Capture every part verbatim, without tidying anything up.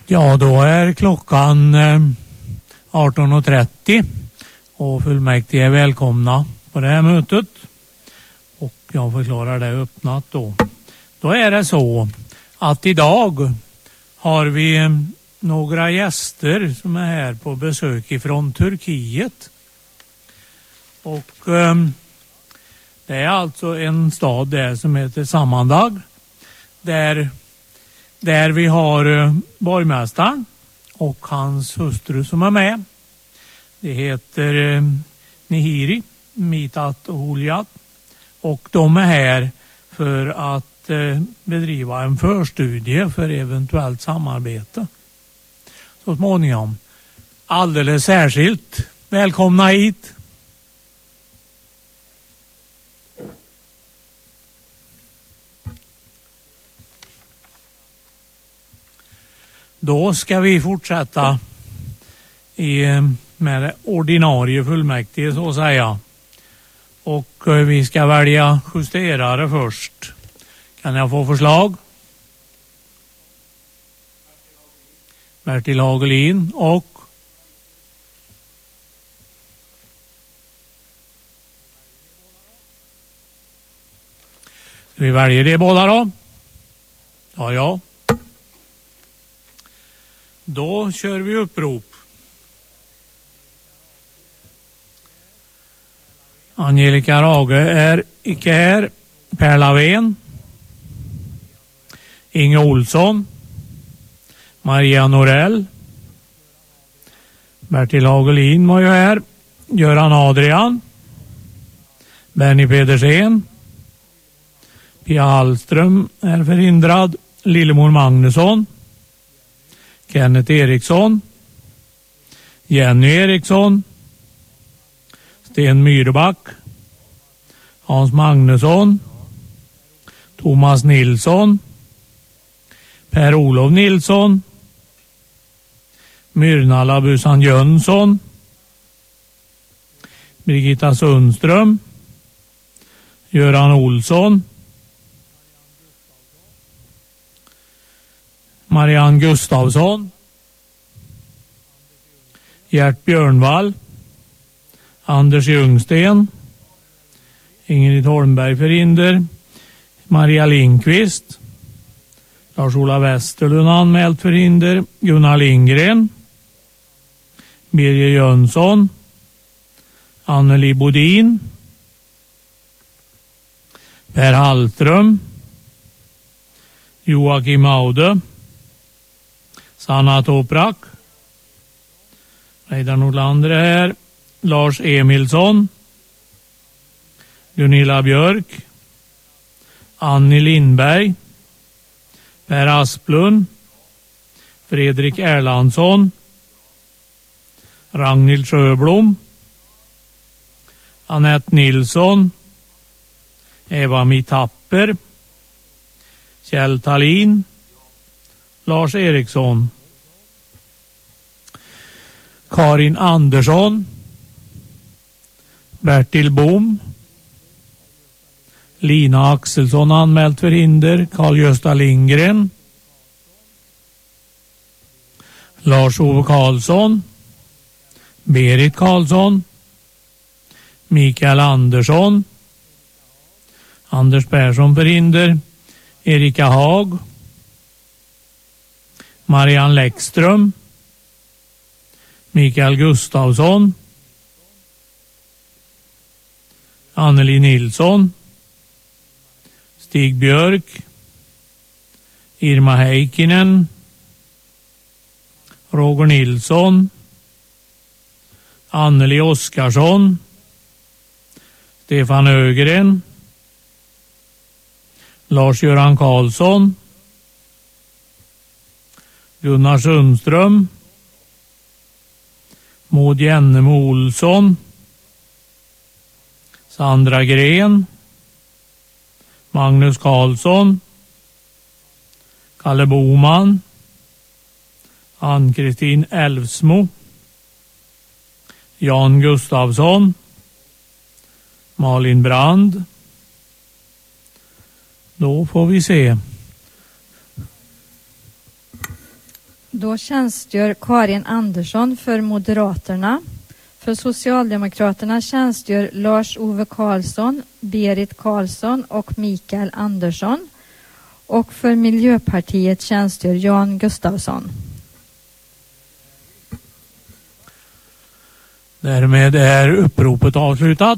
Ja, då är klockan arton trettio och fullmäktige är välkomna på det här mötet. Och jag förklarar det öppnat då. Då är det så att idag har vi några gäster som är här på besök ifrån Turkiet. Och eh, det är alltså en stad där som heter Samandag. Där, där vi har eh, borgmästaren och hans hustru som är med. Det heter eh, Nihiri, Mitat och Huljat. Och de är här för att eh, bedriva en förstudie för eventuellt samarbete. Så småningom. Alldeles särskilt välkomna hit. Då ska vi fortsätta i, med det ordinarie fullmäktige så att säga. Och vi ska välja justerare först. Kan jag få förslag? Bertil Hagelin och vi väljer det båda då. Ja, ja. Då kör vi upprop. Angelica Rage är icke här. Per Lavén. Inge Olsson. Maria Norell. Bertil Hagelin var ju här. Göran Adrian. Benny Pedersen. Pia Hallström är förhindrad. Lillemor Magnusson. Kenneth Eriksson. Jenny Eriksson. Sten Myrback. Hans Magnusson. Thomas Nilsson. Per-Olof Nilsson. Myrnala Busan Jönsson. Birgitta Sundström. Göran Olsson. Marianne Gustafsson. Gert Björnvall. Anders Ljungsten. Ingrid Holmberg förhinder. Maria Lindqvist. Lars-Ola Westerlund anmält förhinder. Gunnar Lindgren. Birger Jönsson. Anneli Bodin. Per Hallström. Joakim Aude. Sanna Toprak. Reidar Nordlander är här. Lars Emilsson. Gunilla Björk. Annie Lindberg. Per Asplund. Fredrik Erlandsson. Ragnhild Sjöblom. Annette Nilsson. Eva Mittapper. Kjell Tallin. Lars Eriksson. Karin Andersson. Bertil Bom. Lina Axelsson anmält förhinder. Carl-Gösta Lindgren. Lars-Ove Karlsson. Berit Karlsson. Mikael Andersson. Anders Persson förhinder. Erika Hag. Marianne Läckström. Mikael Gustafsson. Anneli Nilsson. Stig Björk. Irma Heikkinen. Roger Nilsson. Anneli Oskarsson. Stefan Ögren. Lars-Göran Karlsson. Gunnar Sundström. Maud Jennemo Olsson. Sandra Gren. Magnus Karlsson. Kalle Boman. Ann-Kristin Elfsmo. Jan Gustafsson. Malin Brand. Då får vi se. Då tjänstgör Karin Andersson för Moderaterna. För Socialdemokraterna tjänstgör Lars-Ove Karlsson, Berit Karlsson och Mikael Andersson. Och för Miljöpartiet tjänstgör Jan Gustafsson. Därmed är uppropet avslutat.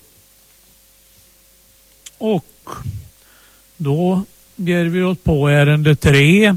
Och då ger vi oss på ärende tre,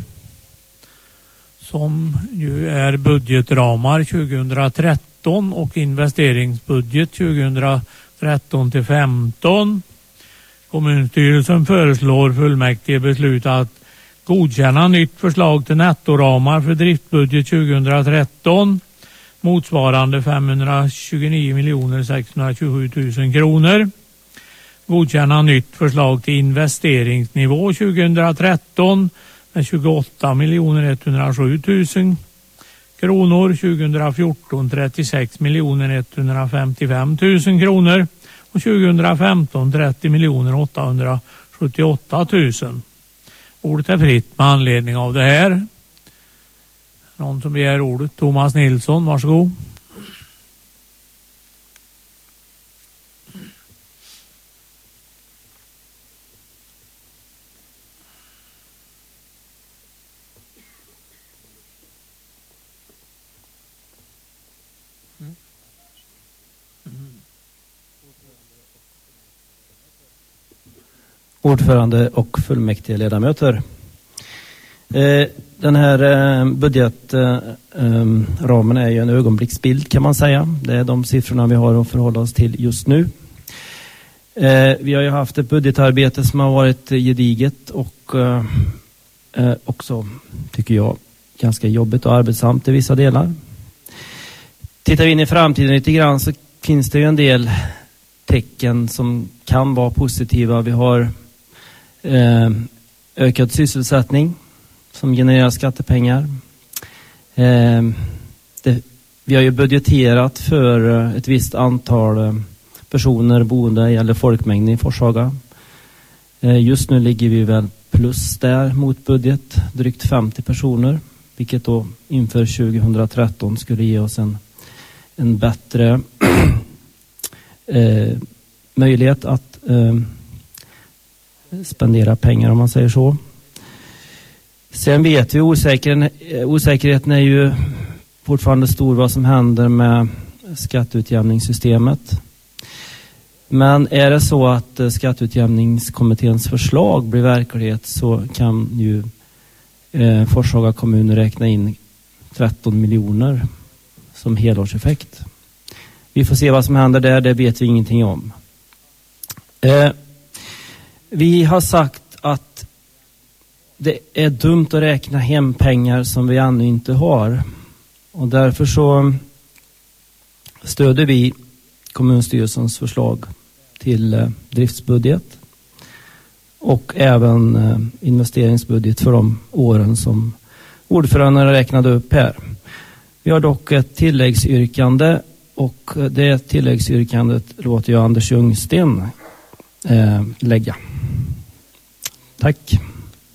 som ju är budgetramar tjugohundratretton och investeringsbudget tjugohundratretton till femton. Kommunstyrelsen föreslår fullmäktige beslut att godkänna nytt förslag till nettoramar för driftbudget tjugohundratretton motsvarande femhundratjugonio miljoner sexhundratjugosju tusen kronor. Godkänna nytt förslag till investeringsnivå tjugohundratretton med tjugoåtta miljoner etthundrasju tusen kronor, tjugohundrafjorton trettiosex miljoner etthundrafemtiofem tusen kronor och tjugohundrafemton trettio miljoner åttahundrasjuttioåtta tusen. Ordet är fritt med anledning av det här. Någon som begär ordet? Thomas Nilsson, varsågod. Ordförande och fullmäktige ledamöter. Den här budgetramen är ju en ögonblicksbild, kan man säga. Det är de siffrorna vi har att förhålla oss till just nu. Vi har ju haft ett budgetarbete som har varit gediget och också, tycker jag, ganska jobbigt och arbetsamt i vissa delar. Tittar vi in i framtiden lite grann så finns det ju en del tecken som kan vara positiva. Vi har eh, ökad sysselsättning som genererar skattepengar. Eh, det, vi har ju budgeterat för ett visst antal personer boende eller folkmängden i Forshaga. Eh, just nu ligger vi väl plus där mot budget, drygt femtio personer, vilket då inför tjugohundratretton skulle ge oss en, en bättre eh, möjlighet att eh, spendera pengar, om man säger så. Sen vet vi osäkerheten, osäkerheten är ju fortfarande stor vad som händer med skatteutjämningssystemet. Men är det så att skatteutjämningskommitténs förslag blir verklighet så kan ju eh, Forshaga kommun räkna in tretton miljoner som helårseffekt. Vi får se vad som händer där, det vet vi ingenting om. Eh, vi har sagt att det är dumt att räkna hem pengar som vi ännu inte har. Och därför så stöder vi kommunstyrelsens förslag till eh, driftsbudget och även eh, investeringsbudget för de åren som ordföranden räknade upp här. Vi har dock ett tilläggsyrkande och det tilläggsyrkandet låter jag Anders Ljungsten eh, lägga. Tack.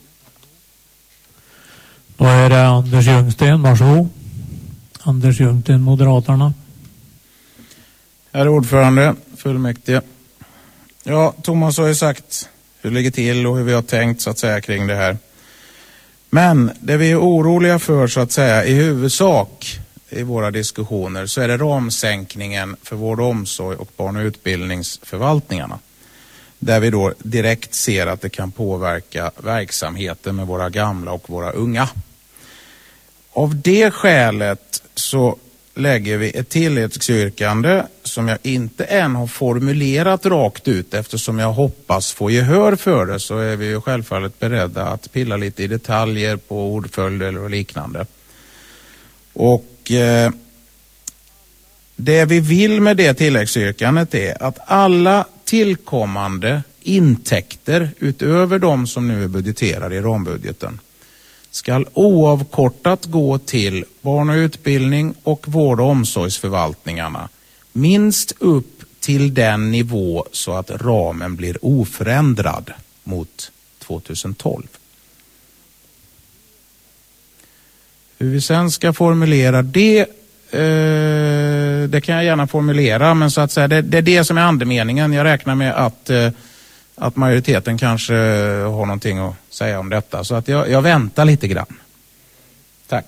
Då är det Anders Ljungsten, varsågod. Anders Ljungsten, Moderaterna. Herr ordförande, fullmäktige. Ja, Thomas har ju sagt hur det ligger till och hur vi har tänkt så att säga kring det här. Men det vi är oroliga för så att säga i huvudsak i våra diskussioner så är det ramsänkningen för vård och omsorg och barn- och utbildningsförvaltningarna. Där vi då direkt ser att det kan påverka verksamheten med våra gamla och våra unga. Av det skälet så lägger vi ett tilläggsyrkande som jag inte än har formulerat rakt ut, eftersom jag hoppas få gehör för det, så är vi ju självfallet beredda att pilla lite i detaljer på ordföljder och liknande. Och eh, det vi vill med det tilläggsyrkandet är att alla tillkommande intäkter utöver de som nu är budgeterade i rambudgeten ska oavkortat gå till barn- och utbildning och vård- och omsorgsförvaltningarna minst upp till den nivå så att ramen blir oförändrad mot tjugohundratolv. Hur vi sen ska formulera det, eh, det kan jag gärna formulera, men så att säga, det, det är det som är andemeningen. Jag räknar med att, eh, att majoriteten kanske har någonting att säga om detta. Så att jag, jag väntar lite grann. Tack.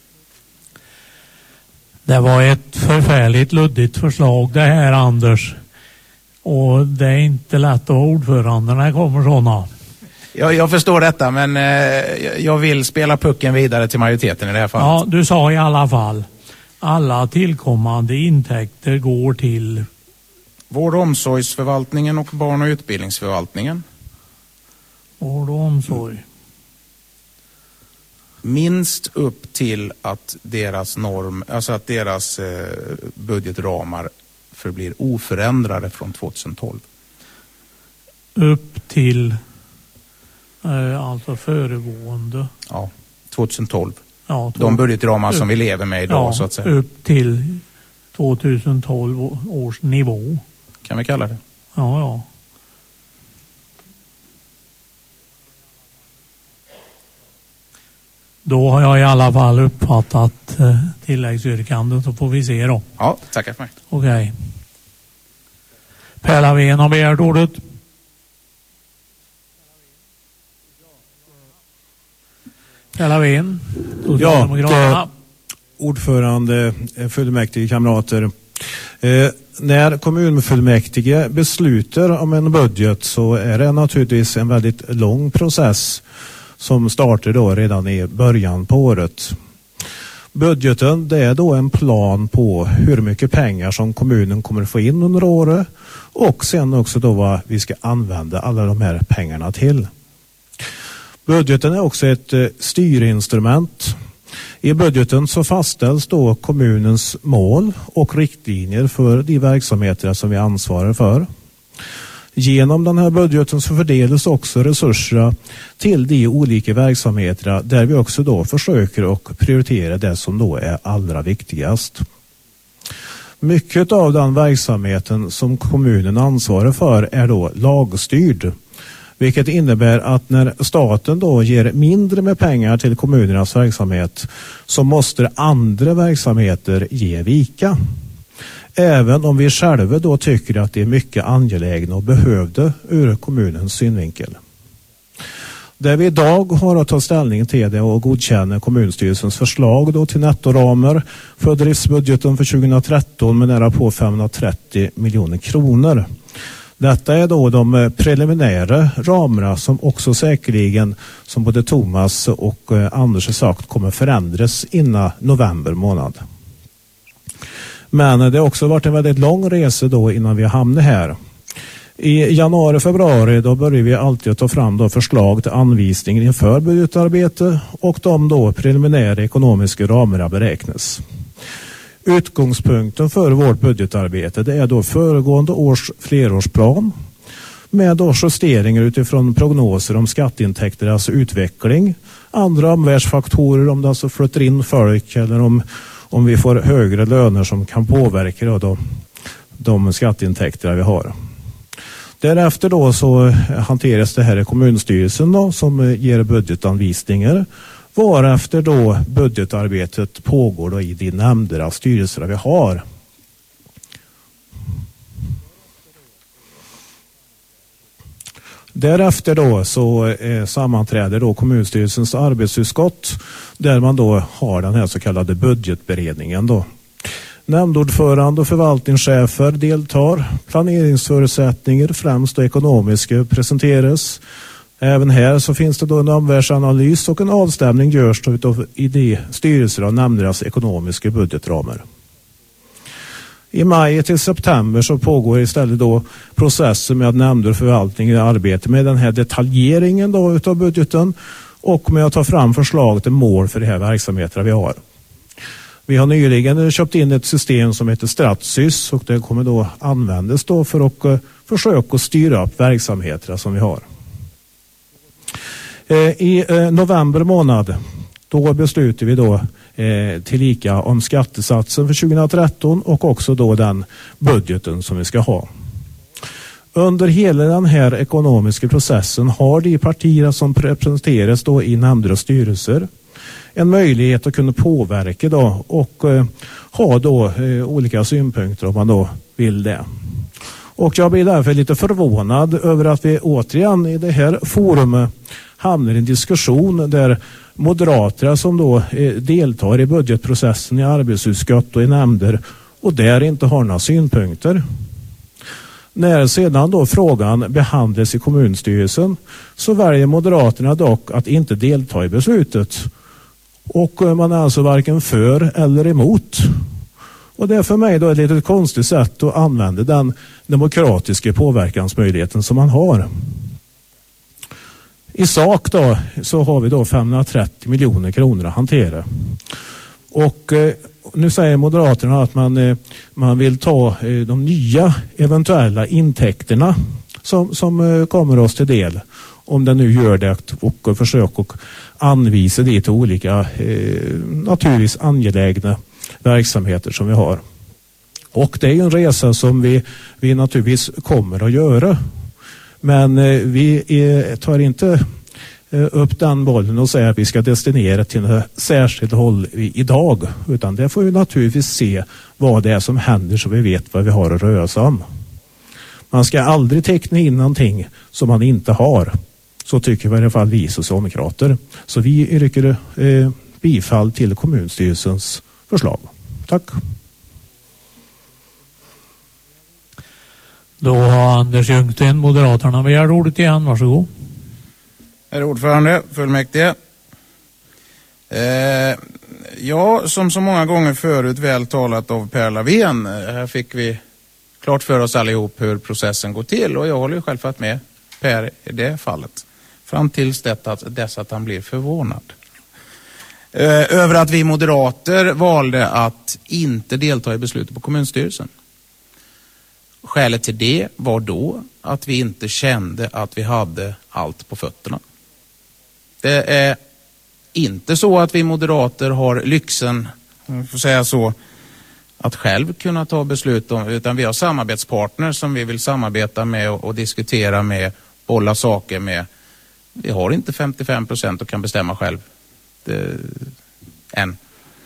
Det var ett förfärligt luddigt förslag det här, Anders. Och det är inte lätt att vara ordförande när det kommer sådana. Jag, jag förstår detta, men eh, jag vill spela pucken vidare till majoriteten i det här fallet. Ja, du sa i alla fall alla tillkommande intäkter går till vård- och omsorgsförvaltningen och barn- och utbildningsförvaltningen. Vård och omsorg. Minst upp till att deras norm, alltså att deras eh, budgetramar förblir oförändrade från tjugohundratolv. Upp till eh, alltså föregående. Ja, tjugohundratolv. Ja, de budgetramar upp, som vi lever med idag, ja, så att säga. Upp till tjugohundratolv års nivå. Kan vi kalla det? Ja, ja. Då har jag i alla fall uppfattat eh, tilläggsyrkandet, så får vi se då. Ja, tackar för mig. Okej. Okay. Per Lavén har begärt ordet. Per Lavén, ja, ordförande, fullmäktige, kamrater. Eh, när kommunfullmäktige beslutar om en budget så är det naturligtvis en väldigt lång process som startar då redan i början på året. Budgeten, det är då en plan på hur mycket pengar som kommunen kommer få in under året och sen också då vad vi ska använda alla de här pengarna till. Budgeten är också ett eh, styrinstrument. I budgeten så fastställs då kommunens mål och riktlinjer för de verksamheter som vi ansvarar för. Genom den här budgeten så fördelas också resurser till de olika verksamheterna där vi också då försöker att prioritera det som då är allra viktigast. Mycket av den verksamheten som kommunen ansvarar för är då lagstyrd. Vilket innebär att när staten då ger mindre med pengar till kommunernas verksamhet så måste andra verksamheter ge vika. Även om vi själva då tycker att det är mycket angelägna och behövde ur kommunens synvinkel. Det vi idag har att ta ställning till det och godkänna kommunstyrelsens förslag då till nettoramar för driftsbudgeten för tjugohundratretton med nära på femhundratrettio miljoner kronor. Detta är då de preliminära ramarna som också säkerligen, som både Thomas och Anders har sagt, kommer förändras innan november månad. Men det har också varit en väldigt lång resa då innan vi hamnar här. I januari, februari då börjar vi alltid att ta fram då förslag till anvisningar inför budgetarbete och de då preliminära ekonomiska ramarna beräknas. Utgångspunkten för vårt budgetarbete det är då föregående års flerårsplan med då justeringar utifrån prognoser om skatteintäkternas utveckling, andra omvärldsfaktorer om det alltså flyttar in folk eller om, om vi får högre löner som kan påverka då, då de skatteintäkter vi har. Därefter då så hanteras det här i kommunstyrelsen då, som ger budgetanvisningar. Varefter då budgetarbetet pågår då i de nämnder av styrelser vi har. Därefter då så eh, sammanträder då kommunstyrelsens arbetsutskott där man då har den här så kallade budgetberedningen då. Nämndordförande och förvaltningschefer deltar. Planeringsförutsättningar, främst då ekonomiska, presenteras. Även här så finns det då en omvärldsanalys och en avstämning görs då utav i de styrelser och nämndernas ekonomiska budgetramar. I maj till september så pågår istället då processen med att nämnder och förvaltningen arbetar med den här detaljeringen då utav budgeten och med att ta fram förslag till mål för de här verksamheterna vi har. Vi har nyligen köpt in ett system som heter Stratsys och det kommer då användas då för att uh, försöka styra upp verksamheterna som vi har. Uh, I uh, november månad då beslutar vi då uh, tillika om skattesatsen för tjugohundratretton och också då den budgeten som vi ska ha. Under hela den här ekonomiska processen har de partier som representeras då i nämnder och styrelser en möjlighet att kunna påverka då och eh, ha då eh, olika synpunkter om man då vill det. Och jag blir därför lite förvånad över att vi återigen i det här forumet hamnar i en diskussion där moderater som då eh, deltar i budgetprocessen i arbetsutskott och i nämnder och där inte har några synpunkter. När sedan då frågan behandlas i kommunstyrelsen så väljer moderaterna dock att inte delta i beslutet. Och man är alltså varken för eller emot. Och det är för mig då ett lite konstigt sätt att använda den demokratiska påverkansmöjligheten som man har. I sak då så har vi då femhundratrettio miljoner kronor att hantera. Och eh, nu säger moderaterna att man, eh, man vill ta eh, de nya eventuella intäkterna som, som eh, kommer oss till del. Om den nu gör det och försöker och anvisa det till olika eh, naturligtvis angelägna verksamheter som vi har. Och det är ju en resa som vi, vi naturligtvis kommer att göra. Men eh, vi är, tar inte eh, upp den bollen och säger att vi ska destinera till en särskild håll i, idag. Utan det får vi naturligtvis se vad det är som händer så vi vet vad vi har att röra oss om. Man ska aldrig teckna in någonting som man inte har. Så tycker vi i alla fall vi socialdemokrater. Så vi yrkar eh, bifall till kommunstyrelsens förslag. Tack. Då har Anders Ljungsten, Moderaterna, begärt ordet igen. Varsågod. Herr ordförande, fullmäktige. Eh, ja, som så många gånger förut väl talat av Per Lavén. Här fick vi klart för oss allihop hur processen går till. Och jag håller ju självfallet med Per i det fallet. Fram tills detta, dess att han blir förvånad. Eh, över att vi moderater valde att inte delta i beslutet på kommunstyrelsen. Skälet till det var då att vi inte kände att vi hade allt på fötterna. Det är inte så att vi moderater har lyxen, om jag får säga så, att själv kunna ta beslut om, utan vi har samarbetspartners som vi vill samarbeta med och, och diskutera med, bolla saker med. Vi har inte femtiofem procent och kan bestämma själv. Det, än.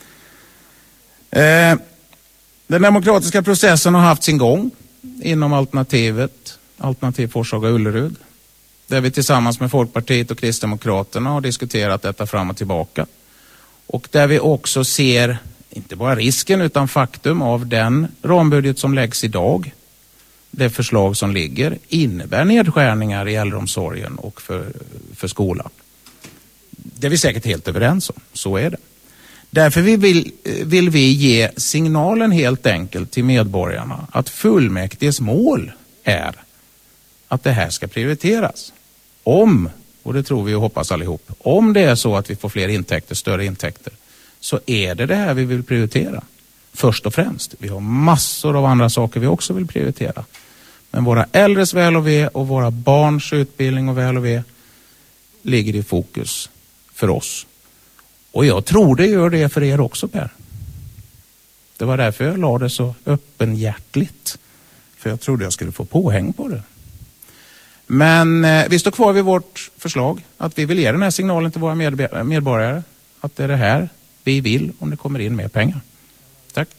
Eh, den demokratiska processen har haft sin gång inom alternativet, alternativ Forshaga-Ullerud, där vi tillsammans med Folkpartiet och Kristdemokraterna har diskuterat detta fram och tillbaka. Och där vi också ser, inte bara risken utan faktum av den rambudget som läggs idag, det förslag som ligger, innebär nedskärningar i äldreomsorgen och för, för skolan. Det är vi säkert helt överens om, så är det. Därför vi vill, vill vi ge signalen helt enkelt till medborgarna att fullmäktiges mål är att det här ska prioriteras. Om, och det tror vi och hoppas allihop, om det är så att vi får fler intäkter, större intäkter, så är det det här vi vill prioritera. Först och främst. Vi har massor av andra saker vi också vill prioritera. Men våra äldres väl och ve och våra barns utbildning och väl och ve ligger i fokus för oss. Och jag tror det gör det för er också, Per. Det var därför jag la det så öppenhjärtligt. För jag trodde jag skulle få påhäng på det. Men eh, vi står kvar vid vårt förslag att vi vill ge den här signalen till våra medb- medborgare. Att det är det här vi vill om det kommer in mer pengar. Tack.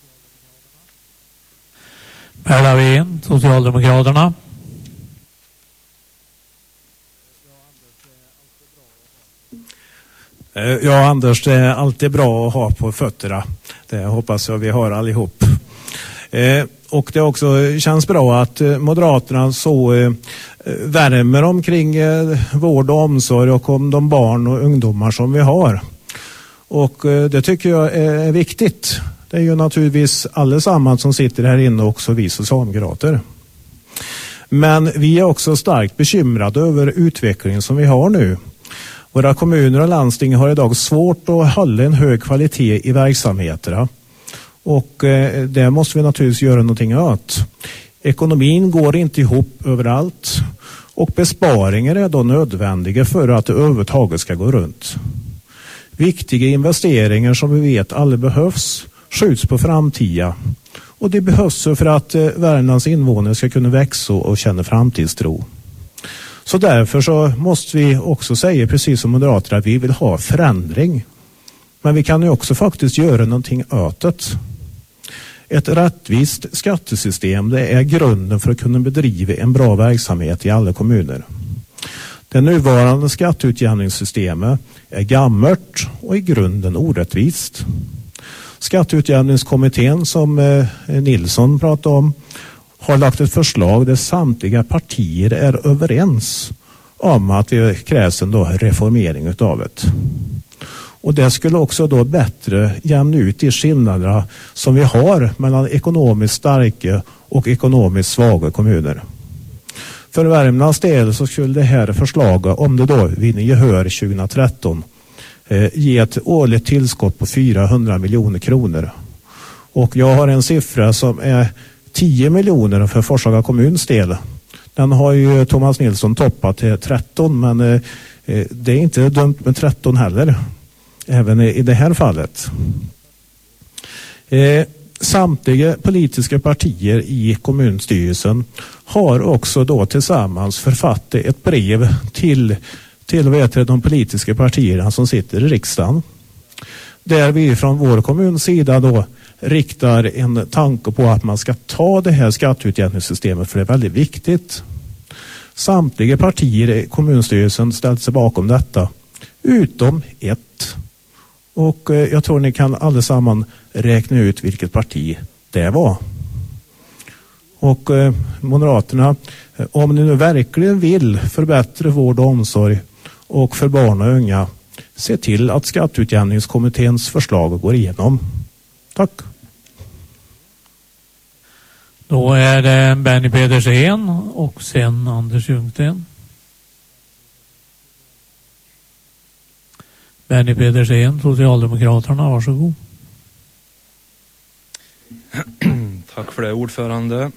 Per Lavén, Socialdemokraterna. Ja, Anders, det är alltid bra att ha på fötterna. Det hoppas jag vi har allihop. Eh, och det också känns bra att eh, Moderaterna så eh, värmer omkring eh, vård och omsorg och om de barn och ungdomar som vi har. Och eh, det tycker jag är viktigt. Det är ju naturligtvis allesammans som sitter här inne, också vi socialdemokrater. Men vi är också starkt bekymrade över utvecklingen som vi har nu. Våra kommuner och landsting har idag svårt att hålla en hög kvalitet i verksamheterna. Och eh, det måste vi naturligtvis göra någonting åt. Ekonomin går inte ihop överallt. Och besparingar är då nödvändiga för att det överhuvudtaget ska gå runt. Viktiga investeringar som vi vet alla behövs skjuts på framtiden. Och det behövs för att eh, Värmlands invånare ska kunna växa och känna framtidstro. Så därför så måste vi också säga, precis som Moderaterna, att vi vill ha förändring. Men vi kan ju också faktiskt göra någonting åt det. Ett rättvist skattesystem, det är grunden för att kunna bedriva en bra verksamhet i alla kommuner. Det nuvarande skatteutjämningssystemet är gammalt och i grunden orättvist. Skatteutjämningskommittén som eh, Nilsson pratade om har lagt ett förslag där samtliga partier är överens om att det krävs en då reformering utav det. Och det skulle också då bättre jämna ut de skillnaderna som vi har mellan ekonomiskt starka och ekonomiskt svaga kommuner. För Värmlands del så skulle det här förslaget, om det då vinner gehör tjugohundratretton, eh, ge ett årligt tillskott på fyrahundra miljoner kronor. Och jag har en siffra som är tio miljoner för Forshaga kommuns del. Den har ju Thomas Nilsson toppat till tretton, men eh, det är inte dumt med tretton heller. Även i det här fallet. Eh, samtliga politiska partier i kommunstyrelsen har också då tillsammans författat ett brev till, till vet du, de politiska partierna som sitter i riksdagen. Där vi från vår kommuns sida då riktar en tanke på att man ska ta det här skatteutjämningssystemet, för det är väldigt viktigt. Samtliga partier i kommunstyrelsen ställt sig bakom detta, utom ett. Och eh, jag tror ni kan allesammans räkna ut vilket parti det var. Och eh, Moderaterna, eh, om ni nu verkligen vill förbättra vård och omsorg och för barn och unga, se till att skatteutjämningskommitténs förslag går igenom. Tack. Då är det Benny Pedersen och sen Anders Ljungsten. Benny Pedersen, Socialdemokraterna, varsågod. Tack för det, ordförande.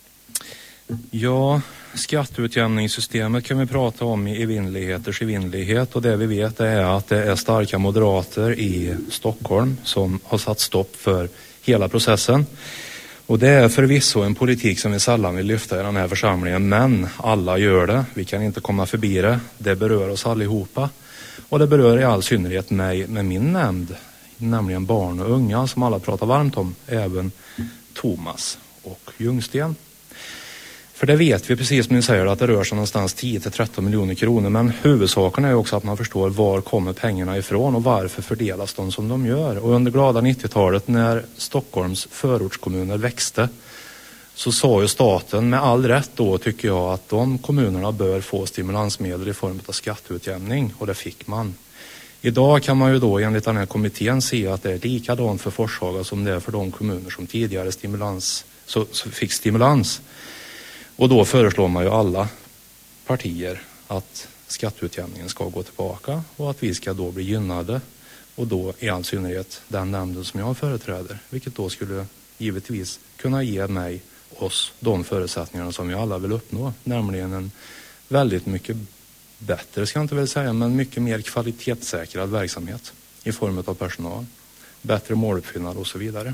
Ja, skatteutjämningssystemet kan vi prata om i evinnerligheters evinnerlighet, och det vi vet är att det är starka moderater i Stockholm som har satt stopp för hela processen. Och det är förvisso en politik som vi sällan vill lyfta i den här församlingen, men alla gör det. Vi kan inte komma förbi det. Det berör oss allihopa. Och det berör i all synnerhet mig med min nämnd, nämligen barn och unga som alla pratar varmt om, även Thomas och Ljungsten. För det vet vi, precis som ni säger, att det rör sig någonstans tio till tretton miljoner kronor, men huvudsaken är också att man förstår var kommer pengarna ifrån och varför fördelas de som de gör. Och under glada nittiotalet när Stockholms förortskommuner växte, så sa ju staten med all rätt då, tycker jag, att de kommunerna bör få stimulansmedel i form av skatteutjämning, och det fick man. Idag kan man ju då enligt den här kommittén se att det är likadant för Forshaga som det är för de kommuner som tidigare stimulans, så, så fick stimulans. Och då föreslår man ju alla partier att skatteutjämningen ska gå tillbaka och att vi ska då bli gynnade, och då i all synnerhet den nämnden som jag företräder, vilket då skulle givetvis kunna ge mig, oss, de förutsättningarna som vi alla vill uppnå, nämligen en väldigt mycket bättre, ska jag inte väl säga, men mycket mer kvalitetssäkrad verksamhet i form av personal, bättre måluppfyllnad och så vidare.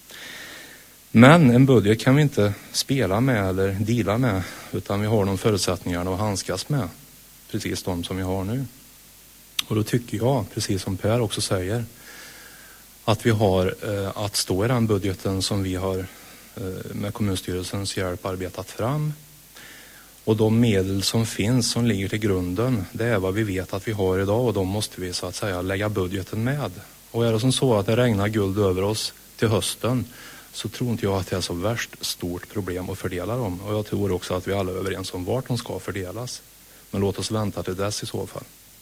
Men en budget kan vi inte spela med eller dela med, utan vi har de förutsättningarna att handskas med, precis de som vi har nu. Och då tycker jag, precis som Per också säger, att vi har eh, att stå i den budgeten som vi har eh, med kommunstyrelsens hjälp arbetat fram. Och de medel som finns, som ligger till grunden, det är vad vi vet att vi har idag, och de måste vi så att säga lägga budgeten med. Och är det som så att det regnar guld över oss till hösten, så tror inte jag att det är så värst stort problem att fördela dem. Och jag tror också att vi alla är överens om vart de ska fördelas. Men låt oss vänta till dess i så fall.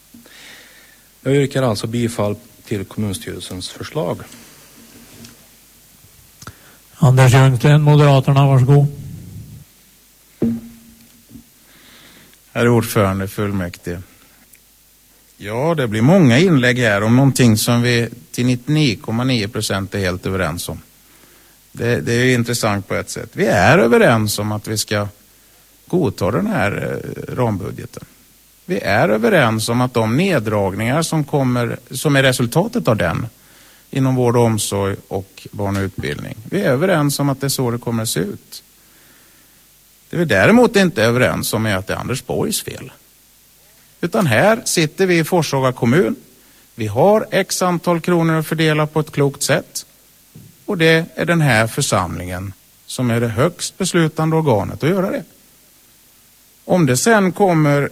Jag yrkar alltså bifall till kommunstyrelsens förslag. Anders Ljungsten, Moderaterna, varsågod. Herr ordförande, fullmäktige. Ja, det blir många inlägg här om någonting som vi till nittionio komma nio procent är helt överens om. Det, det är intressant på ett sätt. Vi är överens om att vi ska godta den här eh, rambudgeten. Vi är överens om att de neddragningar som, kommer, som är resultatet av den inom vård och omsorg och barn och utbildning. Vi är överens om att det är så det kommer att se ut. Det vi däremot inte är överens om är att det är Anders Borgs fel. Utan här sitter vi i Forshaga kommun. Vi har x antal kronor att fördela på ett klokt sätt. Och det är den här församlingen som är det högst beslutande organet att göra det. Om det sen kommer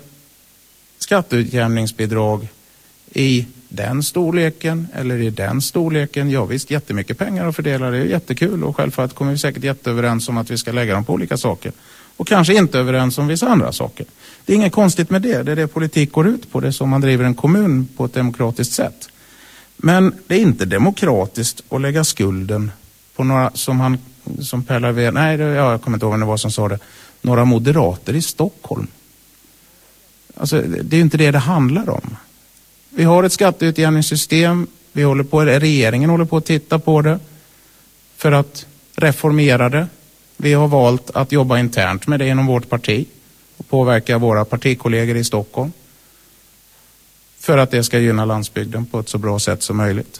skatteutjämningsbidrag i den storleken eller i den storleken, ja visst, jättemycket pengar att fördela, det är jättekul, och självfallet kommer vi säkert jätteöverens om att vi ska lägga dem på olika saker. Och kanske inte överens om vissa andra saker. Det är inget konstigt med det, det är det politik går ut på, det är som man driver en kommun på ett demokratiskt sätt. Men det är inte demokratiskt att lägga skulden på några, som han, som Per Löfven, nej det, ja, jag kommer inte ihåg vem det var som sa det, några moderater i Stockholm. Alltså det är ju inte det det handlar om. Vi har ett skatteutjämningssystem, vi håller på, regeringen håller på att titta på det för att reformera det. Vi har valt att jobba internt med det inom vårt parti och påverka våra partikollegor i Stockholm för att det ska gynna landsbygden på ett så bra sätt som möjligt.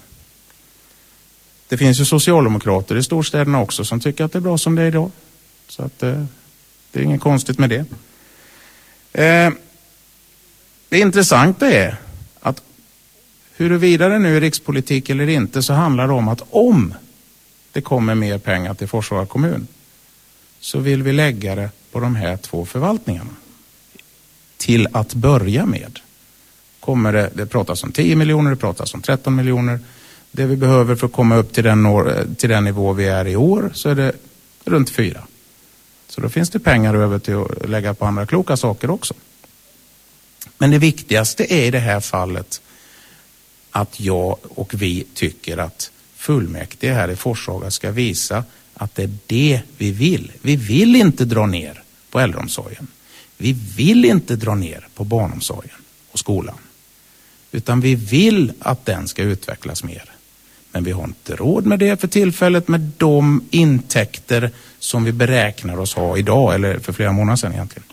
Det finns ju socialdemokrater i storstäderna också som tycker att det är bra som det är idag. Så att eh, det är inget konstigt med det. Eh, det intressanta är att huruvida det nu är rikspolitik eller inte, så handlar det om att om det kommer mer pengar till Forshaga kommun så vill vi lägga det på de här två förvaltningarna. Till att börja med kommer det, det pratas om tio miljoner, det pratas om tretton miljoner. Det vi behöver för att komma upp till den, till den nivå vi är i år, så är det runt fyra. Så då finns det pengar över till att lägga på andra kloka saker också. Men det viktigaste är i det här fallet att jag och vi tycker att fullmäktige här i Forshaga ska visa att det är det vi vill. Vi vill inte dra ner på äldreomsorgen. Vi vill inte dra ner på barnomsorgen och skolan. Utan vi vill att den ska utvecklas mer. Men vi har inte råd med det för tillfället med de intäkter som vi beräknar oss ha idag, eller för flera månader sedan egentligen.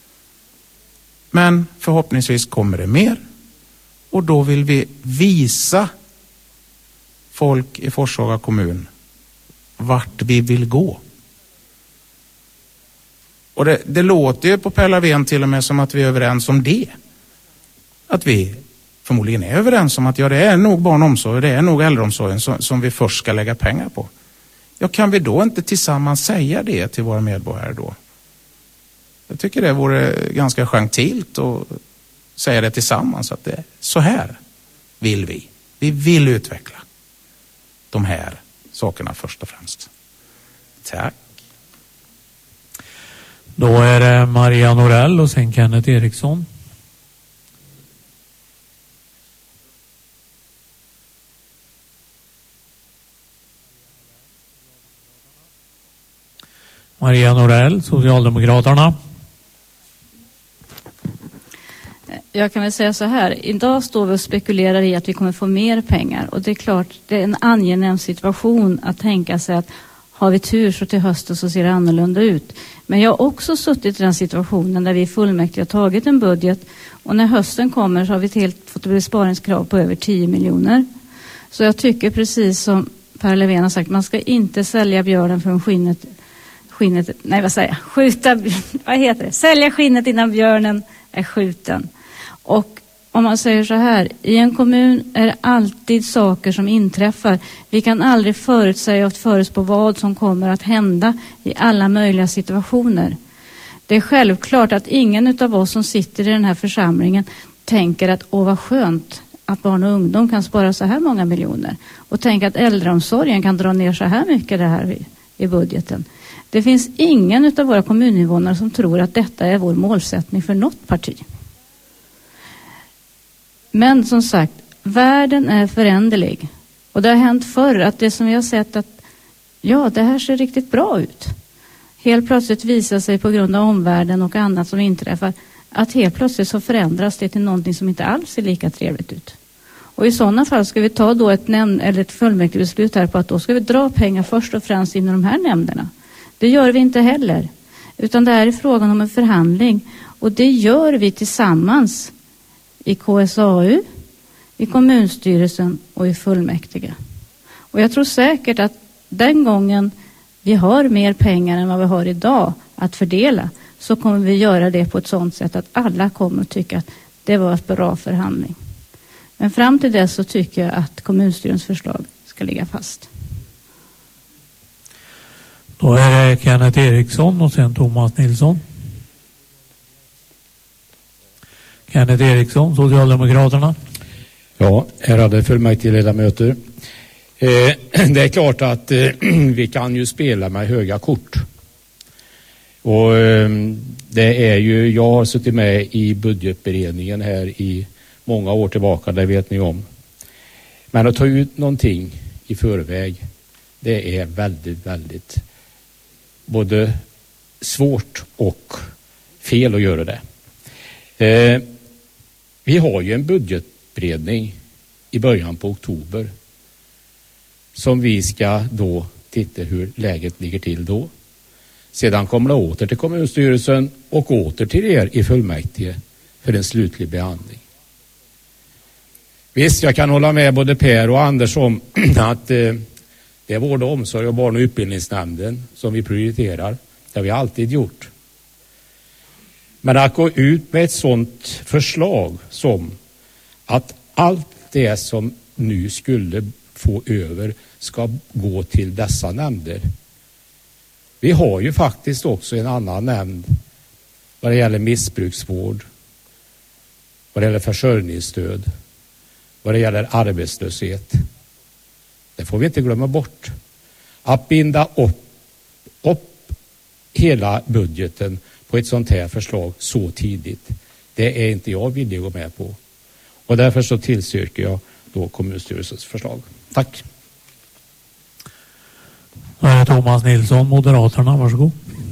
Men förhoppningsvis kommer det mer, och då vill vi visa folk i Forshaga kommun vart vi vill gå. Och det, det låter ju på Per Löfven till och med som att vi är överens om det. Att vi förmodligen är överens om att ja, det är nog barnomsorg, det är nog äldreomsorgen som, som vi först ska lägga pengar på. Ja, kan vi då inte tillsammans säga det till våra medborgare då? Jag tycker det vore ganska gentilt att säga det tillsammans, att det är så här vill vi. Vi vill utveckla de här sakerna först och främst. Tack. Då är det Maria Norell och sen Kenneth Eriksson. Maria Norell, Socialdemokraterna. Jag kan väl säga så här, idag står vi och spekulerar i att vi kommer få mer pengar, och det är klart, det är en angenäm situation att tänka sig att har vi tur så till hösten så ser det annorlunda ut. Men jag har också suttit i den situationen där vi i fullmäktige har tagit en budget, och när hösten kommer så har vi helt fått ett besparingskrav på över tio miljoner. Så jag tycker precis som Per Löfven har sagt, man ska inte sälja björnen för skinnet, skinnet nej vad säger jag, skjuta, vad heter det, sälja skinnet innan björnen är skjuten. Och om man säger så här, i en kommun är det alltid saker som inträffar. Vi kan aldrig förutsäga och förutspå vad som kommer att hända i alla möjliga situationer. Det är självklart att ingen av oss som sitter i den här församlingen tänker att åh vad skönt att barn och ungdom kan spara så här många miljoner. Och tänka att äldreomsorgen kan dra ner så här mycket det här i budgeten. Det finns ingen av våra kommuninvånare som tror att detta är vår målsättning för något parti. Men som sagt, världen är föränderlig. Och det har hänt förr att det som vi har sett att ja, det här ser riktigt bra ut. Helt plötsligt visar sig på grund av omvärlden och annat som inträffar att helt plötsligt så förändras det till någonting som inte alls ser lika trevligt ut. Och i sådana fall ska vi ta då ett nämnd eller ett fullmäktigebeslut här på att då ska vi dra pengar först och främst inom de här nämnderna. Det gör vi inte heller. Utan det här är frågan om en förhandling. Och det gör vi tillsammans i K S A U, i kommunstyrelsen och i fullmäktige. Och jag tror säkert att den gången vi har mer pengar än vad vi har idag att fördela, så kommer vi göra det på ett sådant sätt att alla kommer att tycka att det var en bra förhandling. Men fram till dess så tycker jag att kommunstyrelsens förslag ska ligga fast. Då är det Kenneth Eriksson och sen Thomas Nilsson. Kenneth Eriksson, Socialdemokraterna. Ja, ärade fullmäktigeledamöter. Eh, det är klart att eh, vi kan ju spela med höga kort. Och eh, det är ju, jag har suttit med i budgetberedningen här i många år tillbaka, det vet ni om. Men att ta ut någonting i förväg, det är väldigt, väldigt både svårt och fel att göra det. Eh, vi har ju en budgetberedning i början på oktober som vi ska då titta hur läget ligger till då. Sedan kommer det åter till kommunstyrelsen och åter till er i fullmäktige för en slutlig behandling. Visst, jag kan hålla med både Per och Anders om att eh, det är vård och omsorg och barn- och utbildningsnämnden som vi prioriterar. Det har vi alltid gjort. Men att gå ut med ett sådant förslag som att allt det som nu skulle få över ska gå till dessa nämnder. Vi har ju faktiskt också en annan nämnd vad det gäller missbruksvård, vad det gäller försörjningsstöd, vad det gäller arbetslöshet. Det får vi inte glömma bort. Att binda upp, upp hela budgeten på ett sånt här förslag så tidigt, det är inte jag villig att gå med på. Och därför så tillstyrker jag då kommunstyrelsens förslag. Tack. Då är det Thomas Nilsson, Moderaterna, varsågod.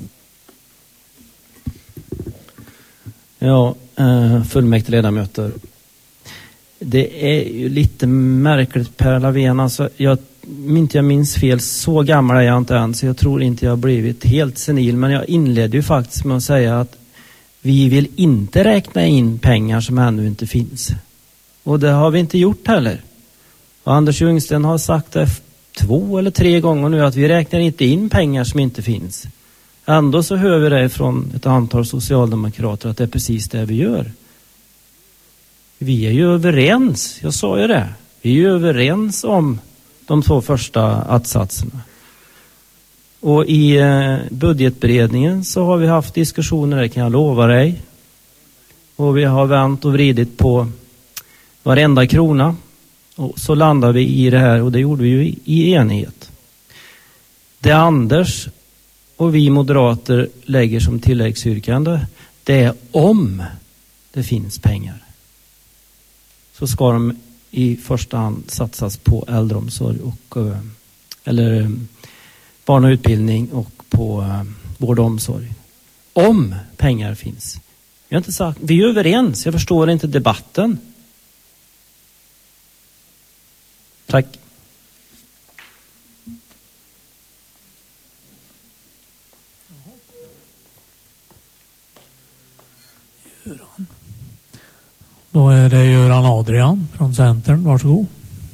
Ja, fullmäktigeledamöter. Det är ju lite märkligt, Per Lavén. Alltså, jag, inte jag minns fel, så gammal är jag inte än, så jag tror inte jag har blivit helt senil. Men jag inledde ju faktiskt med att säga att vi vill inte räkna in pengar som ännu inte finns. Och det har vi inte gjort heller. Och Anders Ljungsten har sagt det två eller tre gånger nu att vi räknar inte in pengar som inte finns. Ändå så hör vi det från ett antal socialdemokrater att det är precis det vi gör. Vi är ju överens, jag sa ju det. Vi är ju överens om de två första attsatserna. Och i eh, budgetberedningen så har vi haft diskussioner, det kan jag lova dig. Och vi har vänt och vridit på varenda krona. Och så landar vi i det här, och det gjorde vi ju i, i enighet. Det Anders och vi moderater lägger som tilläggsyrkande, det är om det finns pengar. Så ska de i första hand satsas på äldreomsorg och eller barn och utbildning och på vård och omsorg. Om pengar finns. Jag har inte sagt, vi är överens, jag förstår inte debatten. Tack. Då är det Göran Adrian från Centern, varsågod.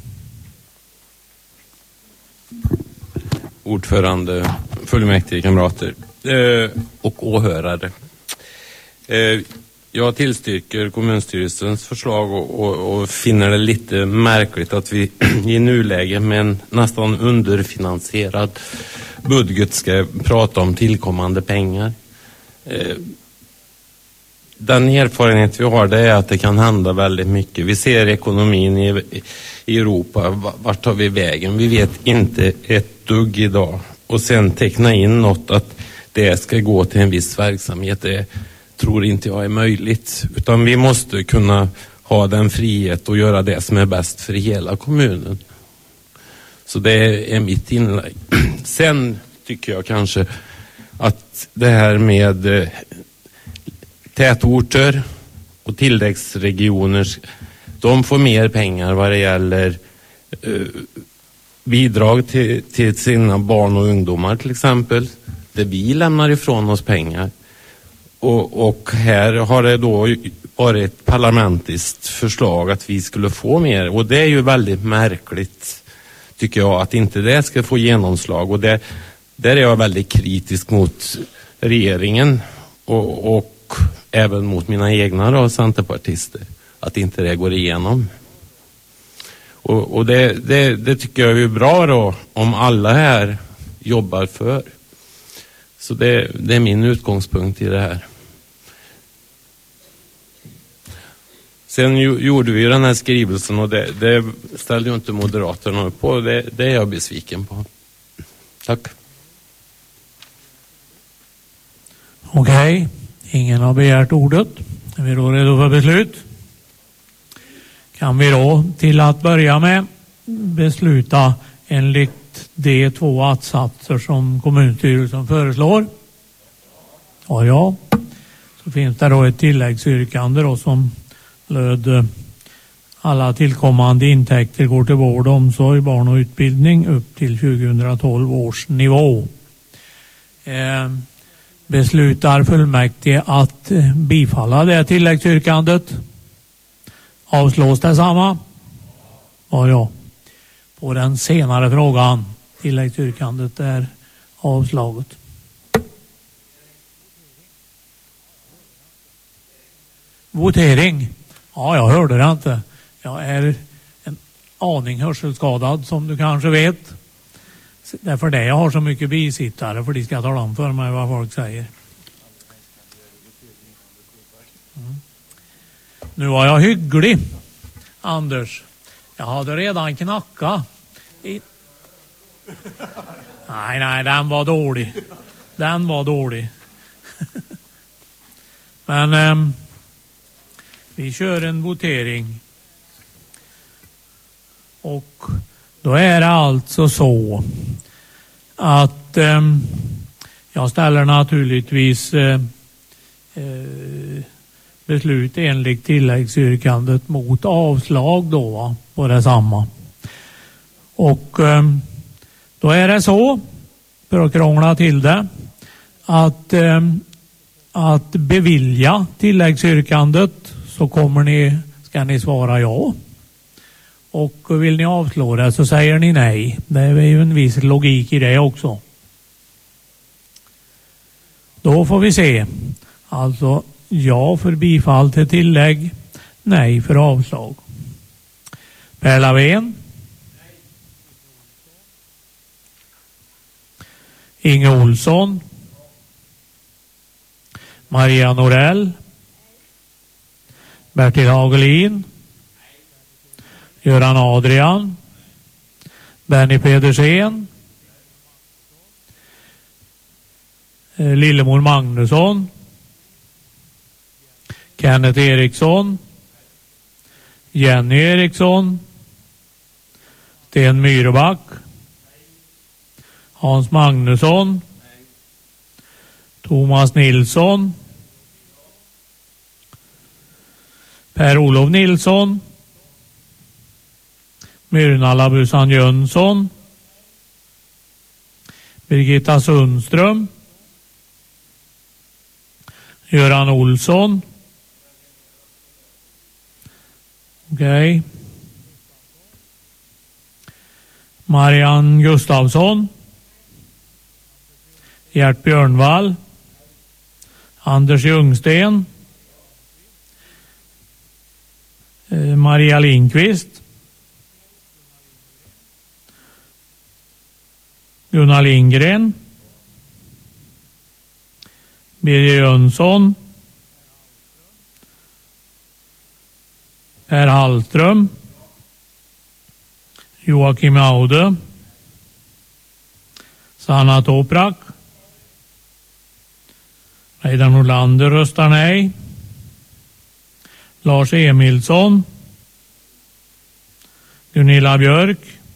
Ordförande, fullmäktige, kamrater eh, och åhörare. Eh, jag tillstyrker kommunstyrelsens förslag och, och, och finner det lite märkligt att vi i nuläge med en nästan underfinansierad budget ska prata om tillkommande pengar. Eh, Den erfarenhet vi har, det är att det kan hända väldigt mycket. Vi ser ekonomin i, i Europa, vart tar vi vägen? Vi vet inte ett dugg idag. Och sen teckna in något att det ska gå till en viss verksamhet, det tror inte jag är möjligt. Utan vi måste kunna ha den frihet och göra det som är bäst för hela kommunen. Så det är mitt inlägg. Sen tycker jag kanske att det här med tätorter och tillväxtregioner, de får mer pengar vad det gäller eh, bidrag till, till sina barn och ungdomar till exempel, där vi lämnar ifrån oss pengar. Och, och här har det då varit ett parlamentiskt förslag att vi skulle få mer, och det är ju väldigt märkligt tycker jag att inte det ska få genomslag, och det, där är jag väldigt kritisk mot regeringen och, och även mot mina egna då, centerpartister, att inte det går igenom. Och, och det, det, det tycker jag är bra då, om alla här jobbar för. Så det, det är min utgångspunkt i det här. Sen ju, gjorde vi den här skrivelsen och det, det ställde ju inte Moderaterna upp på. Det, det är jag besviken på. Tack. Okej, ingen har begärt ordet. Är vi då redo för beslut? Kan vi då till att börja med besluta enligt de två attsatser som kommunstyrelsen föreslår? Ja, ja. Så finns det då ett tilläggsyrkande då som löd: alla tillkommande intäkter går till vård, omsorg, barn och utbildning upp till tjugohundratolv års nivå. Eh, beslutar fullmäktige att bifalla det tilläggsyrkandet? Avslås det samma? Ja, ja. På den senare frågan, tilläggsyrkandet är avslaget. Votering. Ja, jag hörde det inte. Jag är en aning hörselskadad, som du kanske vet. Därför det jag har så mycket bisittare, för de ska tala om för mig vad folk säger. Mm. Nu var jag hygglig, Anders. Jag hade redan knackat. I... Nej, nej, den var dålig. Den var dålig. Men ähm, vi kör en votering. Och då är det alltså så att ähm, jag ställer naturligtvis äh, äh, beslut enligt tilläggsyrkandet mot avslag då, va, på detsamma. Och ähm, då är det så, för att krångla till det, att, ähm, att bevilja tilläggsyrkandet så kommer ni, ska ni svara ja. Och vill ni avslå det så säger ni nej. Det är ju en viss logik i det också. Då får vi se. Alltså ja för bifall till tillägg, nej för avslag. Per Lavén? Inge Olsson? Maria Norell? Bertil Hagelin? Göran Adrian? Benny Pedersen? Lillemor Magnusson? Kenneth Eriksson? Jenny Eriksson? Sten Myreback? Hans Magnusson? Thomas Nilsson? Per-Olof Nilsson? Myrna Labusan Jönsson? Birgitta Sundström? Göran Olsson? Okej. Okay. Marianne Gustafsson? Gert Björnvall? Anders Ljungsten? Eh, Maria Lindqvist? Gunnar Lindgren? Birger Jönsson? Per Hallström? Joakim Aude? Sanna Toprak? Reidar Nordlander röstar nej. Lars Emilsson? Gunilla Björk?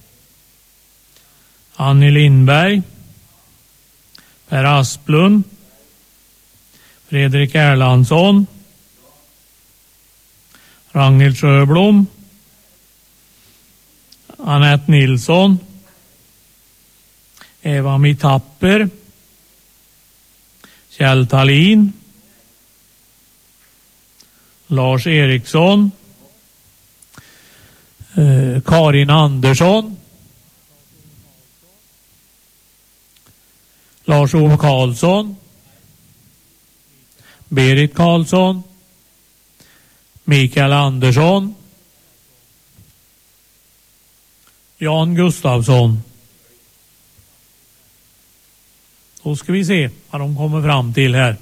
Annie Lindberg? Per Asplund? Fredrik Erlandsson? Ragnhild Sjöblom? Annette Nilsson? Eva Mittapper? Kjell Thalin? Lars Eriksson? Eh, Karin Andersson? Lars-Ove Karlsson? Berit Karlsson? Mikael Andersson? Jan Gustafsson. Då ska vi se vad de kommer fram till här.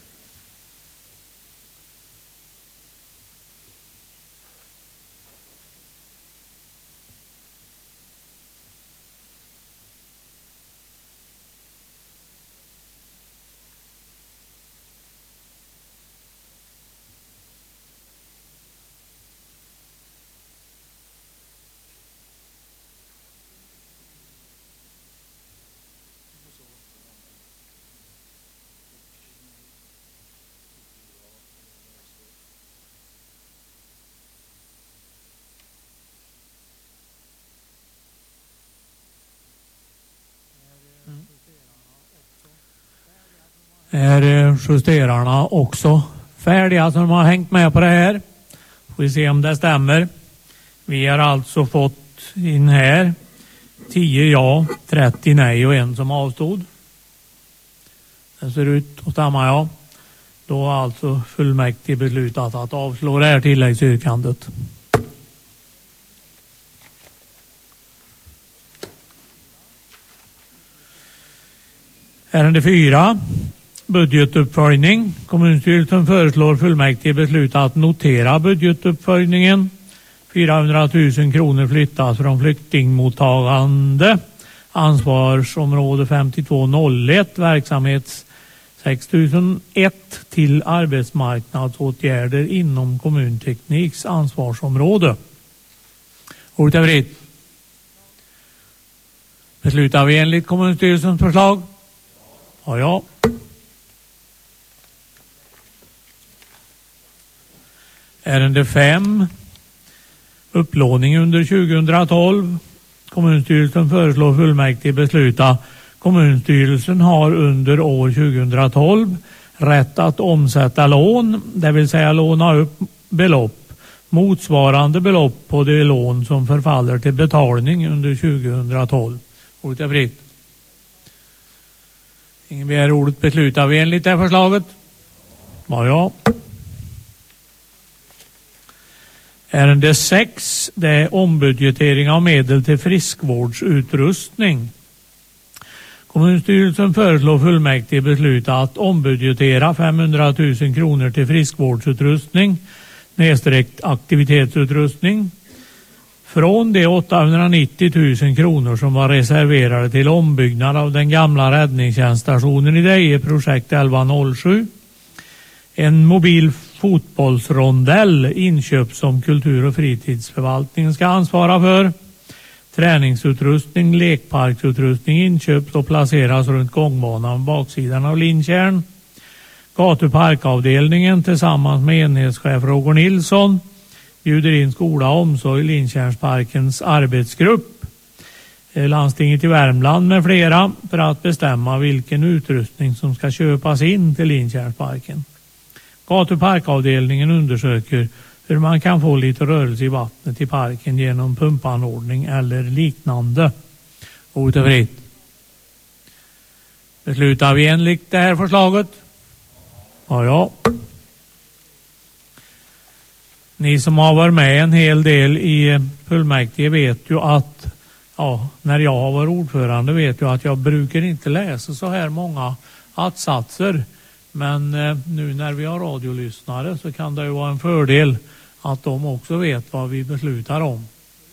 Är justerarna också färdiga som har hängt med på det här? Får vi se om det stämmer. Vi har alltså fått in här tio ja, trettio nej och en som avstod. Det ser ut att stämma, ja. Då har alltså fullmäktige beslutat att avslå det här tilläggsyrkandet. Ärende fyra. Budgetuppföljning. Kommunstyrelsen föreslår fullmäktige besluta att notera budgetuppföljningen. fyrahundratusen kronor flyttas från flyktingmottagande. Ansvarsområde femtiotvå noll ett. Verksamhet sex tusen ett till arbetsmarknadsåtgärder inom kommuntekniks ansvarsområde. Ordet är fritt. Beslutar vi enligt kommunstyrelsens förslag? Ja, ja. Ärende fem. Upplåning under tjugohundratolv. Kommunstyrelsen föreslår fullmäktige besluta. Kommunstyrelsen har under år tjugohundratolv rätt att omsätta lån, det vill säga låna upp belopp motsvarande belopp på det lån som förfaller till betalning under tjugohundratolv. Ordet är fritt. Ingen begär ordet. Beslutar vi enligt det förslaget? Ja, ja. Ärende sex, det är ombudgetering av medel till friskvårdsutrustning. Kommunstyrelsen föreslår fullmäktige besluta att ombudgetera femhundratusen kronor till friskvårdsutrustning, nedsträckt aktivitetsutrustning, från de åttahundranittio tusen kronor som var reserverade till ombyggnad av den gamla räddningstjänststationen i Deje, projekt elva noll sju. En mobil fotbollsrondell inköp som kultur- och fritidsförvaltningen ska ansvara för. Träningsutrustning, lekparksutrustning inköps och placeras runt gångbanan baksidan av Linjärn. Gatuparkavdelningen tillsammans med enhetschef Roger Nilsson bjuder in skola och omsorg Linjärnsparkens arbetsgrupp, landstinget i Värmland med flera för att bestämma vilken utrustning som ska köpas in till Linjärnsparken. Gatuparkavdelningen undersöker hur man kan få lite rörelse i vattnet i parken genom pumpanordning eller liknande. Ordet är fritt. Beslutar vi enligt det här förslaget? Ja, ja. Ni som har varit med en hel del i fullmäktige vet ju att ja, när jag har varit ordförande vet jag att jag brukar inte läsa så här många attsatser. Men eh, nu när vi har radiolyssnare så kan det ju vara en fördel att de också vet vad vi beslutar om.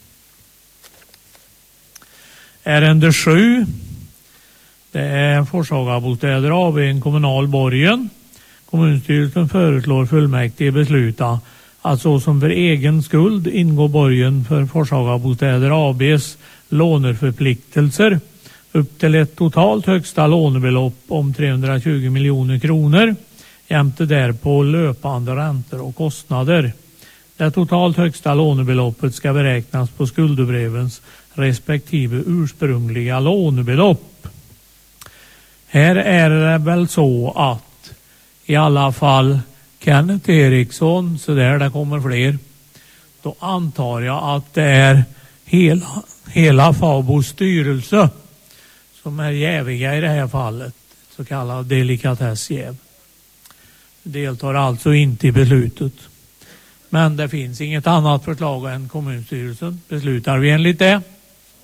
Ärende sju. Det är Forshaga-bostäder A B, en kommunal borgen. Kommunstyrelsen föreslår fullmäktige besluta att så som för egen skuld ingår borgen för Forshaga-bostäder A B:s låneförpliktelser upp till ett totalt högsta lånebelopp om trehundratjugo miljoner kronor jämte därpå löpande räntor och kostnader. Det totalt högsta lånebeloppet ska beräknas på skuldebrevens respektive ursprungliga lånebelopp. Här är det väl så att i alla fall Kenneth Eriksson, så där det kommer fler, då antar jag att det är hela, hela Fabos styrelse som är jäviga i det här fallet, så kallad delikatessjäv. Deltar alltså inte i beslutet. Men det finns inget annat förslag än kommunstyrelsen. Beslutar vi enligt det?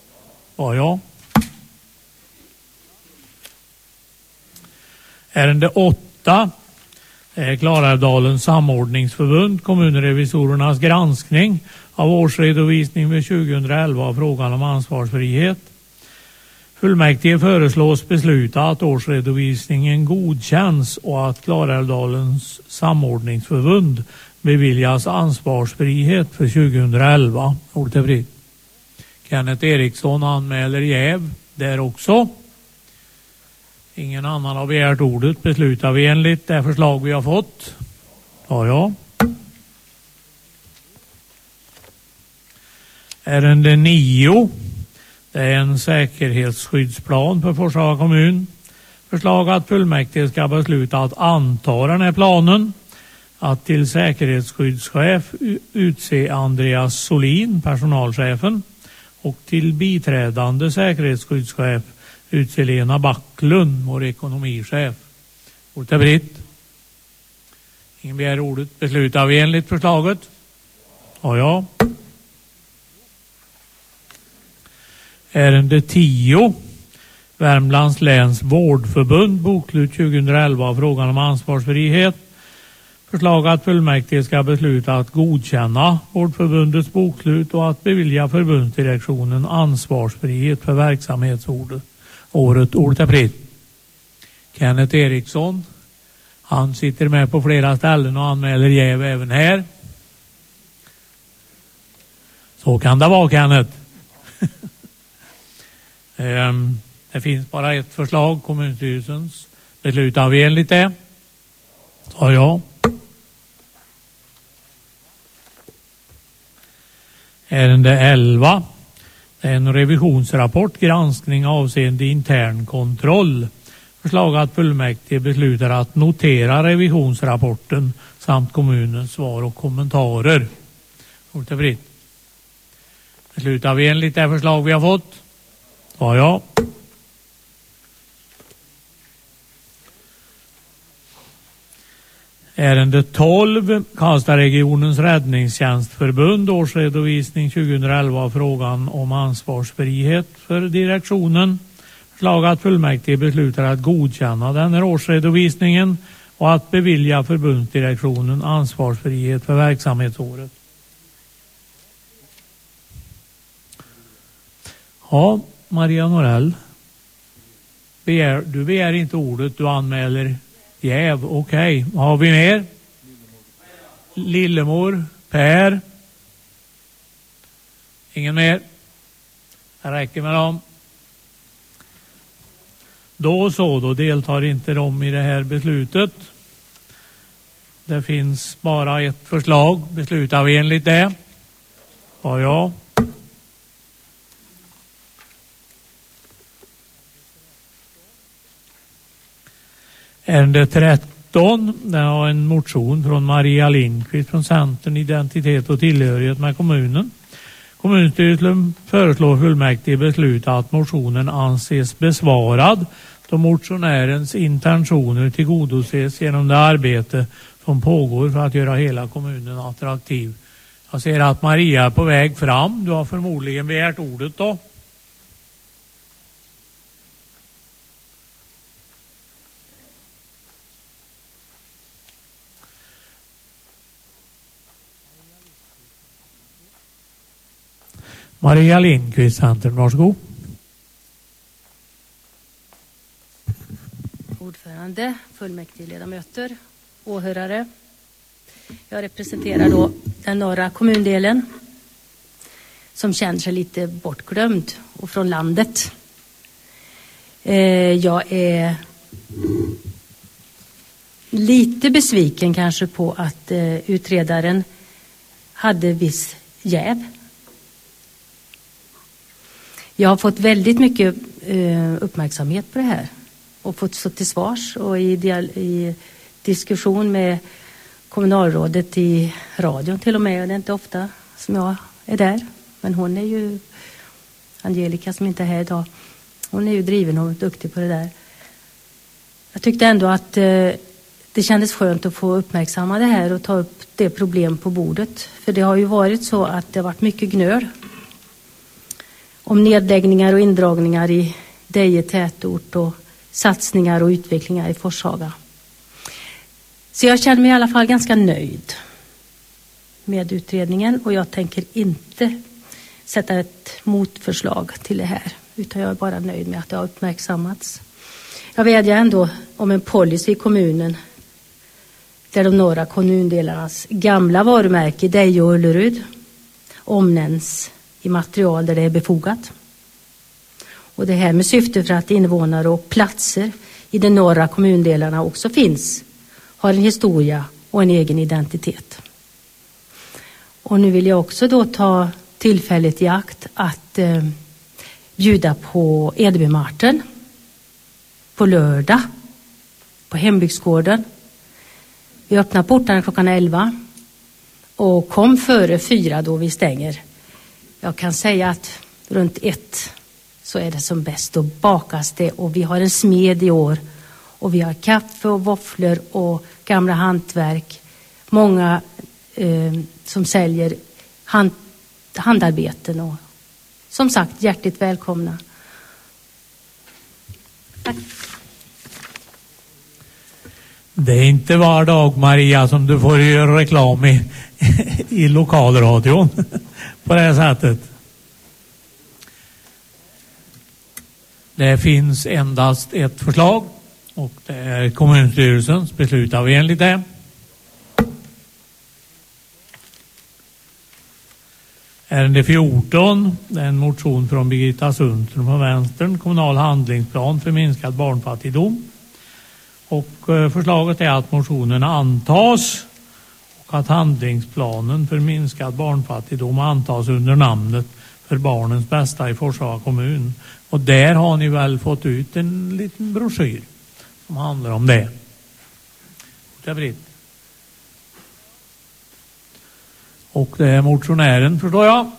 Ja, ja. Ärende åtta är Klarälvdalens samordningsförbund, kommunrevisorernas granskning av årsredovisning för tjugoelva av frågan om ansvarsfrihet. Fullmäktige föreslås besluta att årsredovisningen godkänns och att Klarälvdalens samordningsförbund beviljas ansvarsfrihet för tjugoelva. Ordet är fritt. Kenneth Eriksson anmäler jäv där också. Ingen annan har begärt ordet. Beslutar vi enligt det förslag vi har fått? Ja, ja. Ärende nio. Det är en säkerhetsskyddsplan för Forshaga kommun. Förslag att fullmäktige ska besluta att anta den här planen. Att till säkerhetsskyddschef utse Andreas Solin, personalchefen. Och till biträdande säkerhetsskyddschef utse Lena Backlund, vår ekonomichef. Ordet är fritt. Ingen begär ordet. Beslutar vi enligt förslaget? Ja, ja. Ärende tio. Värmlands läns vårdförbund, bokslut tjugoelva, frågan om ansvarsfrihet. Förslag att fullmäktige ska besluta att godkänna vårdförbundets bokslut och att bevilja förbundsdirektionen ansvarsfrihet för verksamhetsåret. Året, ordet är fritt. Kenneth Eriksson. Han sitter med på flera ställen och anmäler jäv även här. Så kan det vara, Kenneth. um, det finns bara ett förslag, kommunstyrelsens. Beslutar vi enligt det? Ja, ja. Ärende elva. En revisionsrapport, granskning avseende intern kontroll. Förslag att fullmäktige beslutar att notera revisionsrapporten samt kommunens svar och kommentarer. Ordet är fritt. Beslutar vi enligt det förslag vi har fått? Ja, ja. Ärende tolv. Karlstadregionens räddningstjänstförbund, årsredovisning tjugoelva, frågan om ansvarsfrihet för direktionen. Förslag att fullmäktige beslutar att godkänna den här årsredovisningen och att bevilja förbundsdirektionen ansvarsfrihet för verksamhetsåret. Ja, Maria Norell. Begär, du begär inte ordet, du anmäler jäv. Okej, okay. Har vi mer? Lillemor, Per. Ingen mer? Det räcker med dem. Då så, då deltar inte de i det här beslutet. Det finns bara ett förslag. Beslutar vi enligt det? Ja, ja. Ärende tretton, det har en motion från Maria Lindqvist från Centern, identitet och tillhörighet med kommunen. Kommunstyrelsen föreslår fullmäktige besluta att motionen anses besvarad då motionärens intentioner tillgodoses genom det arbete som pågår för att göra hela kommunen attraktiv. Jag ser att Maria är på väg fram. Du har förmodligen begärt ordet då. Maria Lindqvist, Centern, varsågod. Ordförande, fullmäktigeledamöter, åhörare. Jag representerar då den norra kommundelen som känner sig lite bortglömd och från landet. Jag är lite besviken kanske på att utredaren hade viss jäv. Jag har fått väldigt mycket eh, uppmärksamhet på det här och fått stå till svars och i, dial- i diskussion med kommunalrådet i radion till och med. Det är inte ofta som jag är där, men hon är ju, Angelica som inte är här idag, hon är ju driven och duktig på det där. Jag tyckte ändå att eh, det kändes skönt att få uppmärksamma det här och ta upp det problem på bordet. För det har ju varit så att det har varit mycket gnöl. om nedläggningar och indragningar i Deje tätort och satsningar och utvecklingar i Forshaga. Så jag känner mig i alla fall ganska nöjd med utredningen och jag tänker inte sätta ett motförslag till det här, utan jag är bara nöjd med att det har uppmärksammats. Jag vädjar ändå om en policy i kommunen där de norra kommundelarnas gamla varumärke Deje och Ullerud omnämns i material där det är befogat. Och det här med syfte för att invånare och platser i de norra kommundelarna också finns, har en historia och en egen identitet. Och nu vill jag också då ta tillfället i akt att eh, bjuda på Edebymarten på lördag på hembygdsgården. Vi öppnar portarna klockan elva och kom före fyra då vi stänger. Jag kan säga att runt ett så är det som bäst, då bakas det och vi har en smed i år och vi har kaffe och våfflor och gamla hantverk. Många eh, som säljer hand, handarbeten och som sagt hjärtligt välkomna. Tack. Det är inte var dag, Maria, som du får göra reklam i, i lokalradion på det här sättet. Det finns endast ett förslag och det är kommunstyrelsens beslut av enligt det. Ärende fjorton, det är en motion från Birgitta Sundström från Vänstern, kommunal handlingsplan för minskad barnfattigdom. Och förslaget är att motionen antas och att handlingsplanen för minskad barnfattigdom antas under namnet för barnens bästa i Forshaga kommun. Och där har ni väl fått ut en liten broschyr som handlar om det. Och det är motionären, förstår jag.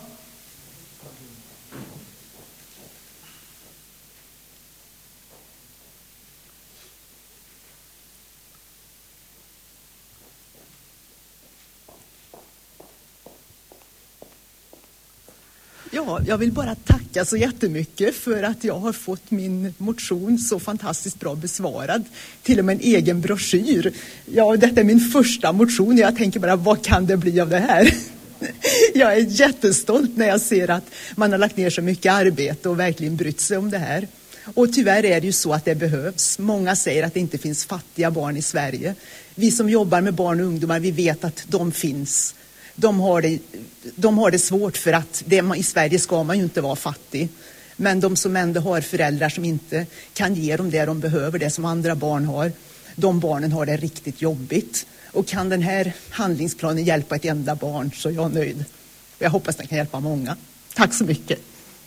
Ja, jag vill bara tacka så jättemycket för att jag har fått min motion så fantastiskt bra besvarad. Till och med en egen broschyr. Ja, detta är min första motion. Jag tänker bara, vad kan det bli av det här? Jag är jättestolt när jag ser att man har lagt ner så mycket arbete och verkligen brytt sig om det här. Och tyvärr är det ju så att det behövs. Många säger att det inte finns fattiga barn i Sverige. Vi som jobbar med barn och ungdomar, vi vet att de finns. De har det, de har det svårt för att det, i Sverige ska man ju inte vara fattig. Men de som ändå har föräldrar som inte kan ge dem det de behöver, det som andra barn har. De barnen har det riktigt jobbigt. Och kan den här handlingsplanen hjälpa ett enda barn så är jag nöjd. Jag hoppas den kan hjälpa många. Tack så mycket.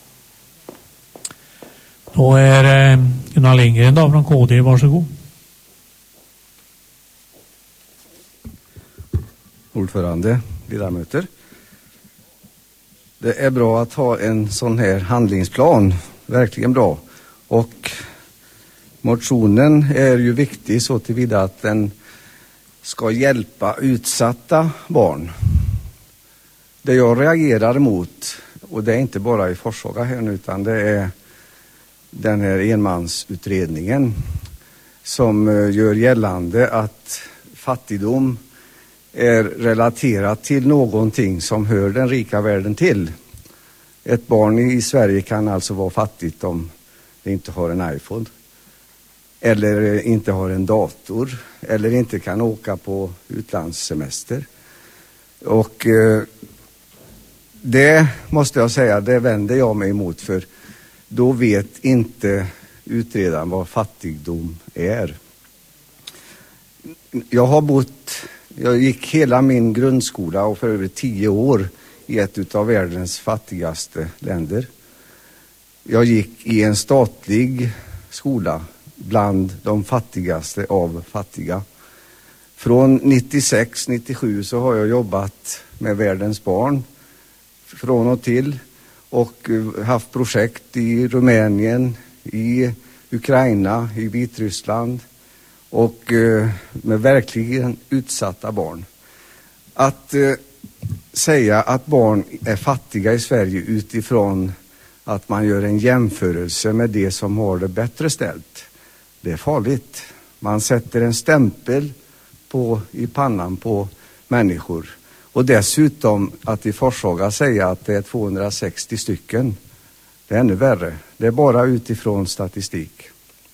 Då är eh, Gunnar Lindgren då från K D, varsågod. Ordförande, ledamöter. Det är bra att ha en sån här handlingsplan, verkligen bra. Och motionen är ju viktig så tillvida att den ska hjälpa utsatta barn. Det jag reagerar mot, och det är inte bara i Forshaga här nu, utan det är den här enmansutredningen som gör gällande att fattigdom är relaterat till någonting som hör den rika världen till. Ett barn i Sverige kan alltså vara fattigt om det inte har en iPhone. Eller inte har en dator. Eller inte kan åka på utlandssemester. Och eh, det måste jag säga, det vänder jag mig emot, för då vet inte utredaren vad fattigdom är. Jag har bott, jag gick hela min grundskola och för över tio år i ett av världens fattigaste länder. Jag gick i en statlig skola bland de fattigaste av fattiga. Från nittiosex nittiosju så har jag jobbat med världens barn från och till och haft projekt i Rumänien, i Ukraina, i Vitryssland och med verkligen utsatta barn. Att säga att barn är fattiga i Sverige utifrån att man gör en jämförelse med det som har det bättre ställt. Det är farligt. Man sätter en stämpel på, i pannan på människor. Och dessutom att i Forshaga säga att det är tvåhundrasextio stycken. Det är ännu värre. Det är bara utifrån statistik.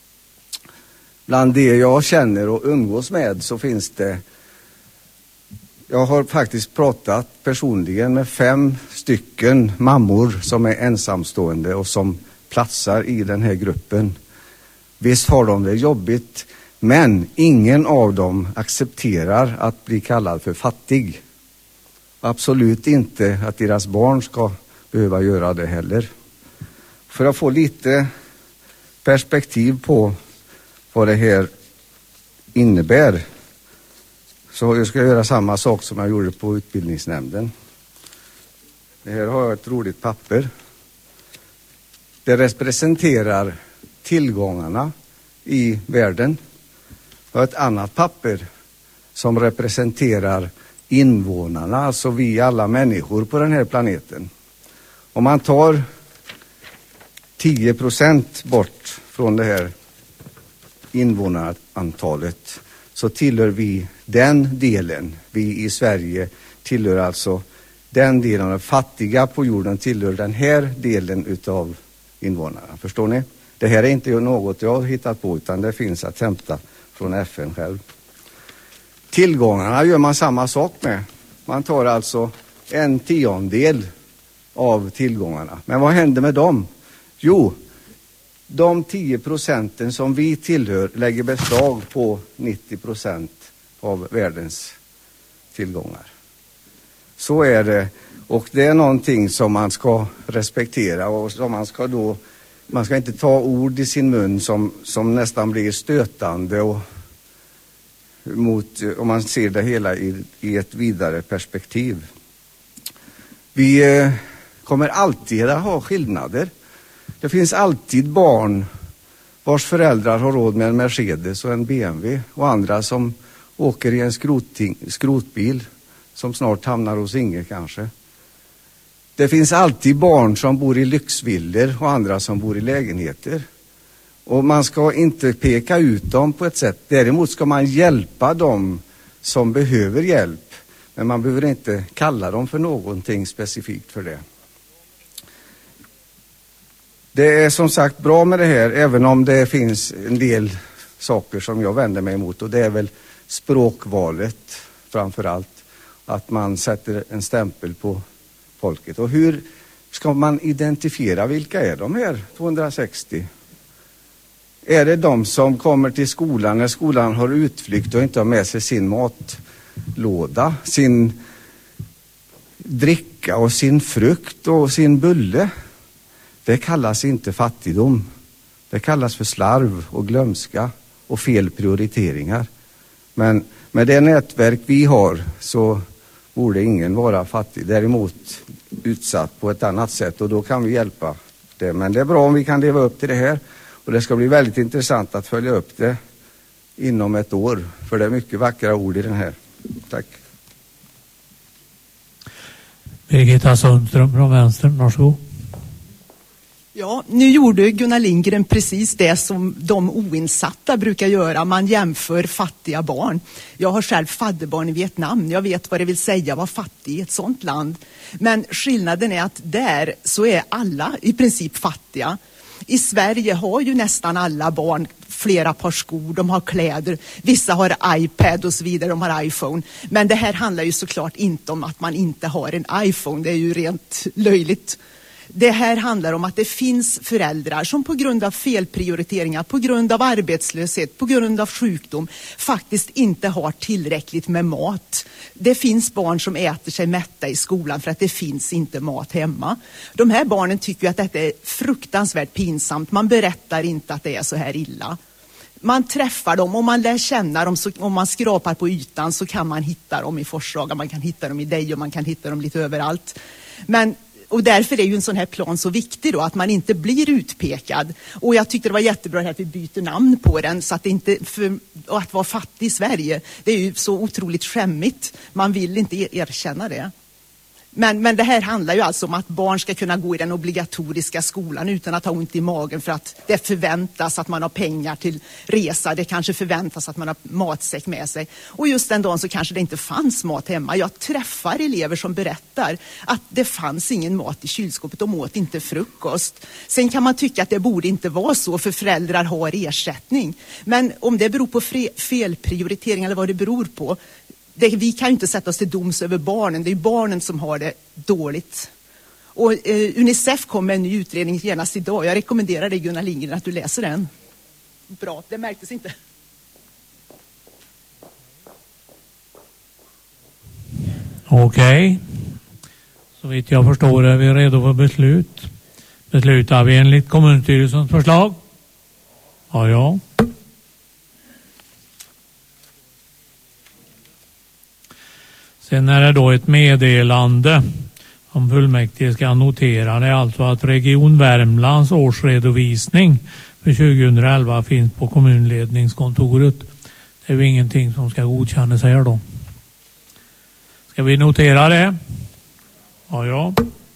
Bland det jag känner och umgås med så finns det... Jag har faktiskt pratat personligen med fem stycken mammor som är ensamstående och som platsar i den här gruppen. Visst har de det jobbigt, men ingen av dem accepterar att bli kallad för fattig. Absolut inte att deras barn ska behöva göra det heller. För att få lite perspektiv på vad det här innebär så jag ska göra samma sak som jag gjorde på utbildningsnämnden. Det här har jag ett roligt papper. Det representerar tillgångarna i världen. Jag har ett annat papper som representerar invånarna, alltså vi alla människor på den här planeten. Om man tar tio procent bort från det här invånarantalet så tillhör vi den delen. Vi i Sverige tillhör alltså den delen av fattiga på jorden tillhör den här delen utav invånarna. Förstår ni? Det här är inte något jag har hittat på utan det finns att hämta från F N själv. Tillgångarna gör man samma sak med. Man tar alltså en tiondel av tillgångarna. Men vad händer med dem? Jo, de tio procenten som vi tillhör lägger beslag på nittio procent av världens tillgångar. Så är det. Och det är någonting som man ska respektera och som man ska då, man ska inte ta ord i sin mun som, som nästan blir stötande och mot, om man ser det hela i, i ett vidare perspektiv. Vi eh, kommer alltid att ha skillnader. Det finns alltid barn vars föräldrar har råd med en Mercedes och en B M W och andra som åker i en skrotting, skrotbil som snart hamnar hos Inge kanske. Det finns alltid barn som bor i lyxvillor och andra som bor i lägenheter. Och man ska inte peka ut dem på ett sätt. Däremot ska man hjälpa dem som behöver hjälp. Men man behöver inte kalla dem för någonting specifikt för det. Det är som sagt bra med det här, även om det finns en del saker som jag vänder mig emot. Och det är väl språkvalet framför allt. Att man sätter en stämpel på folket. Och hur ska man identifiera vilka är de här tvåhundrasextio? Är det de som kommer till skolan när skolan har utflykt och inte har med sig sin matlåda, sin dricka och sin frukt och sin bulle? Det kallas inte fattigdom. Det kallas för slarv och glömska och fel prioriteringar. Men med det nätverk vi har så borde ingen vara fattig. Däremot utsatt på ett annat sätt och då kan vi hjälpa det. Men det är bra om vi kan leva upp till det här. Och det ska bli väldigt intressant att följa upp det inom ett år. För det är mycket vackra ord i den här. Tack. Birgitta Sundström från Vänstern, varsågod. Ja, nu gjorde Gunnar Lindgren precis det som de oinsatta brukar göra. Man jämför fattiga barn. Jag har själv fadderbarn i Vietnam. Jag vet vad det vill säga att vara fattig i ett sånt land. Men skillnaden är att där så är alla i princip fattiga. I Sverige har ju nästan alla barn flera par skor, de har kläder, vissa har iPad och så vidare, de har iPhone. Men det här handlar ju såklart inte om att man inte har en iPhone, det är ju rent löjligt. Det här handlar om att det finns föräldrar som på grund av felprioriteringar, på grund av arbetslöshet, på grund av sjukdom faktiskt inte har tillräckligt med mat. Det finns barn som äter sig mätta i skolan för att det finns inte mat hemma. De här barnen tycker att detta är fruktansvärt pinsamt. Man berättar inte att det är så här illa. Man träffar dem och man lär känna dem, så om man skrapar på ytan så kan man hitta dem i Forshaga, man kan hitta dem i dig och man kan hitta dem lite överallt. Men och därför är ju en sån här plan så viktig då, att man inte blir utpekad. Och jag tyckte det var jättebra att vi byter namn på den, så att det inte, för att vara fattig i Sverige, det är ju så otroligt skämmigt. Man vill inte erkänna det. Men, men det här handlar ju alltså om att barn ska kunna gå i den obligatoriska skolan utan att ha ont i magen för att det förväntas att man har pengar till resa. Det kanske förväntas att man har matsäck med sig. Och just den dagen så kanske det inte fanns mat hemma. Jag träffar elever som berättar att det fanns ingen mat i kylskåpet. De åt inte frukost. Sen kan man tycka att det borde inte vara så för föräldrar har ersättning. Men om det beror på felprioritering eller vad det beror på. Det, vi kan ju inte sätta oss till doms över barnen. Det är barnen som har det dåligt. Och eh, Unicef kom med en ny utredning genast idag. Jag rekommenderar dig, Gunnar Lindgren, att du läser den. Bra, det märktes inte. Okej. Okay. Så vitt jag förstår är vi redo för beslut. Beslutar vi enligt kommunstyrelsens förslag? Ja, ja. Sen är det då ett meddelande som fullmäktige ska notera. Det är alltså att Region Värmlands årsredovisning för tjugoelva finns på kommunledningskontoret. Det är ju ingenting som ska godkännas här då. Ska vi notera det? Ja, ja.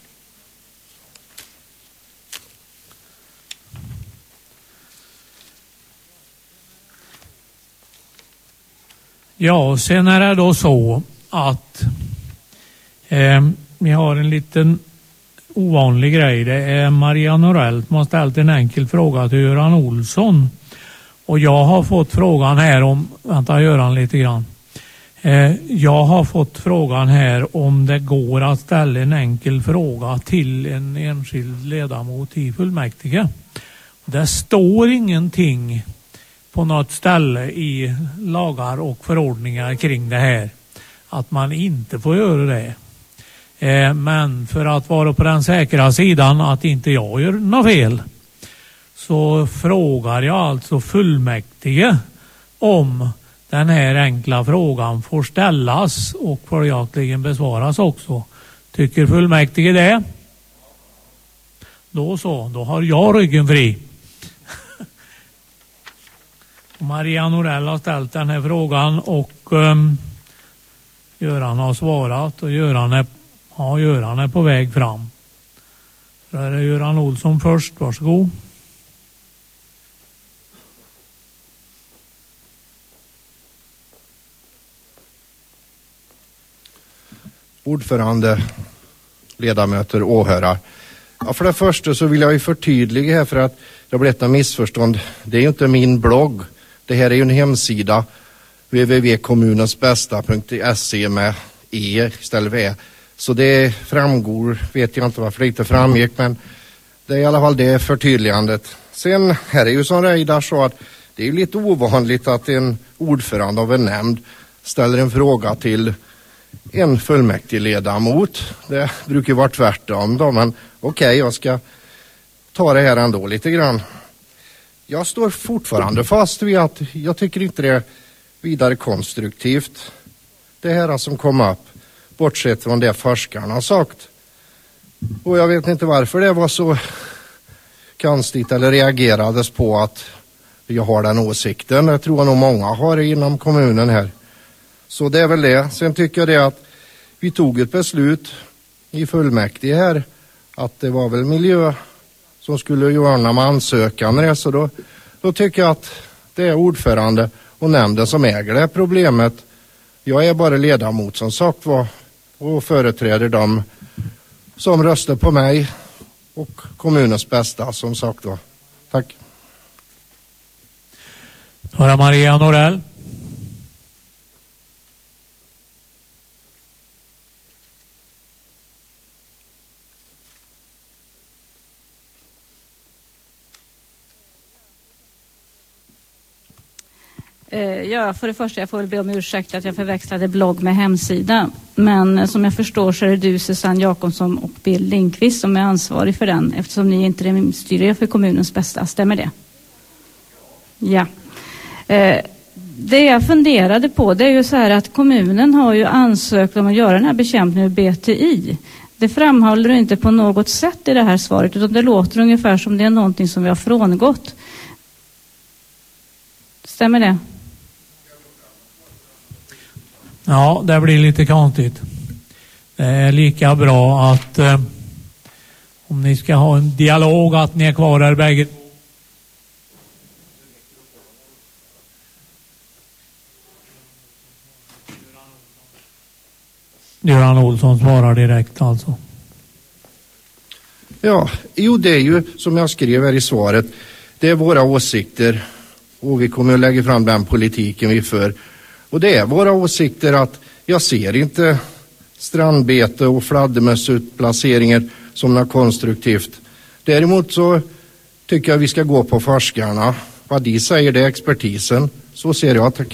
Ja, sen är det då så att eh, vi har en liten ovanlig grej. Det är Maria Norell som har ställt en enkel fråga till Göran Olsson. Och jag har fått frågan här om, vänta Göran lite grann. Eh, jag har fått frågan här om det går att ställa en enkel fråga till en enskild ledamot i fullmäktige. Det står ingenting på något ställe i lagar och förordningar kring det här att man inte får göra det. Eh, men för att vara på den säkra sidan att inte jag gör något fel så frågar jag alltså fullmäktige om den här enkla frågan får ställas och följaktligen besvaras också. Tycker fullmäktige det? Då så, då har jag ryggen fri. Maria Norell har ställt den här frågan och um, Göran har svarat och Göran är, ja, Göran är på väg fram. Så är det Göran Olsson först, varsågod. Ordförande, ledamöter, åhörare. Ja, för det första så vill jag ju förtydliga här för att det har blivit en missförstånd. Det är ju inte min blogg. Det här är ju en hemsida w w w punkt kommunensbästa punkt se med e istället för e. Så det framgår, vet jag inte varför det inte framgick, men det är i alla fall det förtydligandet. Sen här är ju som Reidar sa att det är ju lite ovanligt att en ordförande av en nämnd ställer en fråga till en fullmäktigeledamot. Det brukar vara tvärtom då, men okej, okay, jag ska ta det här ändå lite grann. Jag står fortfarande fast vid att jag tycker inte det är vidare konstruktivt. Det här som kom upp, bortsett från det forskarna har sagt. Och jag vet inte varför det var så konstigt eller reagerades på att jag har den åsikten. Jag tror nog många har det inom kommunen här. Så det är väl det. Sen tycker jag det att vi tog ett beslut i fullmäktige här att det var väl miljö som skulle göra med ansökan. Så då, då tycker jag att det är ordförande och nämnden som äger det här problemet. Jag är bara ledamot som sagt var och företräder dem som röstar på mig och kommunens bästa som sagt var. Tack. Höra Maria Norell. Ja, för det första jag får väl be om ursäkt att jag förväxlade blogg med hemsida. Men som jag förstår så är det du, Susanne Jakobsson och Bill Lindqvist som är ansvarig för den eftersom ni inte är styrer för kommunens bästa. Stämmer det? Ja. Det jag funderade på det är ju så här att kommunen har ju ansökt om att göra den här bekämpningen med B T I. Det framhåller du inte på något sätt i det här svaret utan det låter ungefär som det är någonting som vi har frångått. Stämmer det? Ja, det blir lite konstigt. Det är lika bra att eh, om ni ska ha en dialog att ni är kvar där bägge. Göran Olsson svarar direkt alltså. Ja, jo det är ju som jag skrev här i svaret. Det är våra åsikter och vi kommer att lägga fram den politiken vi för. Och det är våra åsikter att jag ser inte strandbete och fladdermössutplaceringar som något konstruktivt. Däremot så tycker jag vi ska gå på forskarna. Vad de säger, det är expertisen. Så ser jag, tack.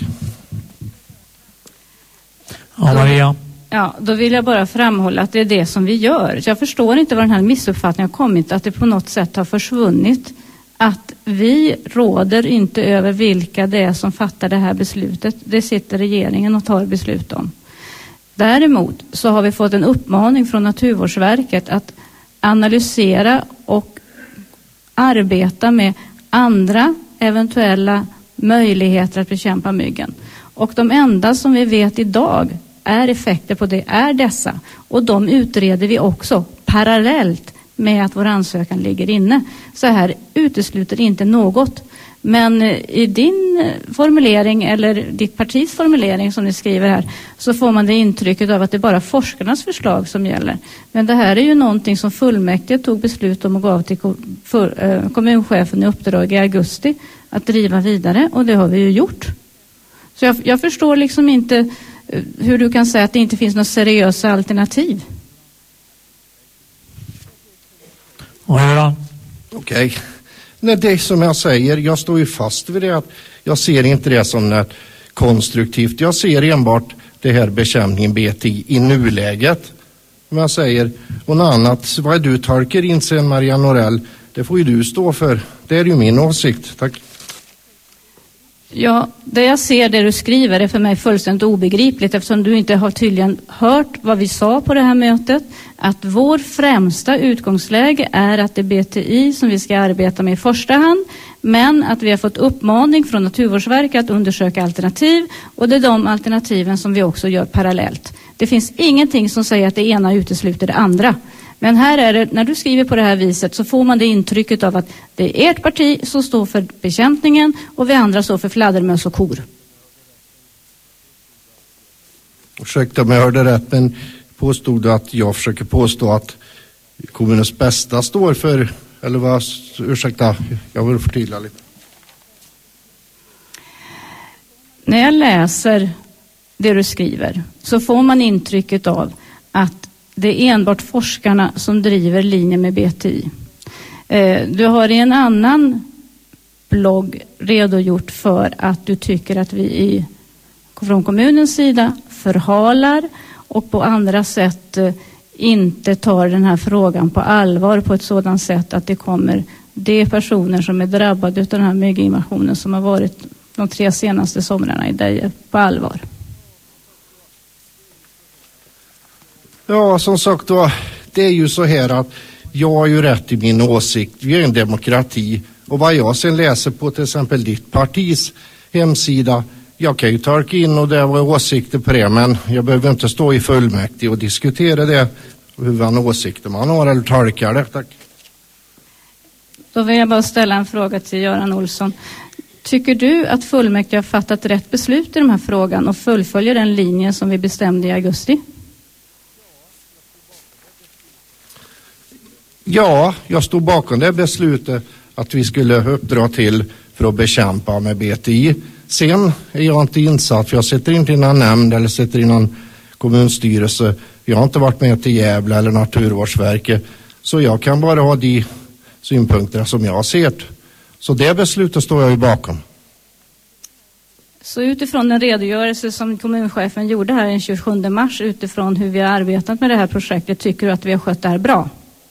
Ja, Maria. Ja, då vill jag bara framhålla att det är det som vi gör. Jag förstår inte var den här missuppfattningen har kommit, att det på något sätt har försvunnit. Att vi råder inte över vilka det är som fattar det här beslutet. Det sitter regeringen och tar beslut om. Däremot så har vi fått en uppmaning från Naturvårdsverket att analysera och arbeta med andra eventuella möjligheter att bekämpa myggen. Och de enda som vi vet idag är effekter på det är dessa. Och de utreder vi också parallellt med att vår ansökan ligger inne. Så här utesluter inte något. Men i din formulering eller ditt partis formulering som ni skriver här så får man det intrycket av att det är bara forskarnas förslag som gäller. Men det här är ju någonting som fullmäktige tog beslut om och gav till kommunchefen i uppdrag i augusti att driva vidare, och det har vi ju gjort. Så jag, jag förstår liksom inte hur du kan säga att det inte finns något seriösa alternativ. Ja. Okej. Okay. Nej, det är som jag säger, jag står ju fast vid det att jag ser inte det som något konstruktivt. Jag ser enbart det här bekämpningen B T I i nuläget. Som jag säger, och något annat, vad du tolkar in sen Maria Norell, det får ju du stå för. Det är ju min åsikt. Tack. Ja, det jag ser det du skriver är för mig fullständigt obegripligt, eftersom du inte har tydligen hört vad vi sa på det här mötet. Att vår främsta utgångsläge är att det är B T I som vi ska arbeta med i första hand, men att vi har fått uppmaning från Naturvårdsverket att undersöka alternativ, och det är de alternativen som vi också gör parallellt. Det finns ingenting som säger att det ena utesluter det andra. Men här är det, när du skriver på det här viset så får man det intrycket av att det är ert parti som står för bekämpningen och vi andra står för fladdermöss och kor. Ursäkta om jag hörde rätt, men påstod du att jag försöker påstå att kommunens bästa står för, eller vad, ursäkta, jag vill förtydliga lite. När jag läser det du skriver så får man intrycket av att det är enbart forskarna som driver linjen med B T I. Du har i en annan blogg redogjort för att du tycker att vi i, från kommunens sida förhalar och på andra sätt inte tar den här frågan på allvar på ett sådant sätt att det kommer de personer som är drabbade av den här mygginvasionen som har varit de tre senaste somrarna i Deje på allvar. Ja, som sagt då, det är ju så här att jag har ju rätt i min åsikt. Vi är en demokrati, och vad jag sen läser på till exempel ditt partis hemsida, jag kan ju tolka in och det var åsikter på det, men jag behöver inte stå i fullmäktige och diskutera det, hur man åsikter man har eller tolkar det. Tack. Då vill jag bara ställa en fråga till Göran Olsson. Tycker du att fullmäktige har fattat rätt beslut i den här frågan och fullföljer den linjen som vi bestämde i augusti? Ja, jag stod bakom det beslutet att vi skulle uppdra till för att bekämpa med B T I. Sen är jag inte insatt, för jag sitter inte i någon nämnd eller sitter i någon kommunstyrelse. Jag har inte varit med till Gävle eller Naturvårdsverket, så jag kan bara ha de synpunkter som jag har sett. Så det beslutet står jag ju bakom. Så utifrån den redogörelse som kommunchefen gjorde här den tjugosjunde mars utifrån hur vi har arbetat med det här projektet, tycker du att vi har skött det här bra?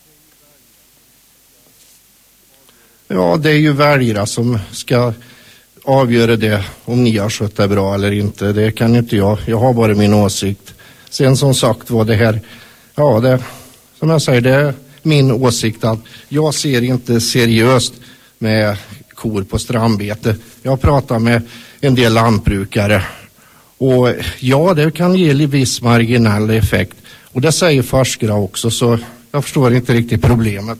Ja, det är ju väljare som ska avgöra det, om ni har skött det bra eller inte. Det kan inte jag. Jag har bara min åsikt. Sen som sagt var det här, ja det, som jag säger, det är min åsikt att jag ser inte seriöst med kor på strandbete. Jag pratar med en del lantbrukare och ja, det kan ge en viss marginell effekt. Och det säger forskare också, så jag förstår inte riktigt problemet.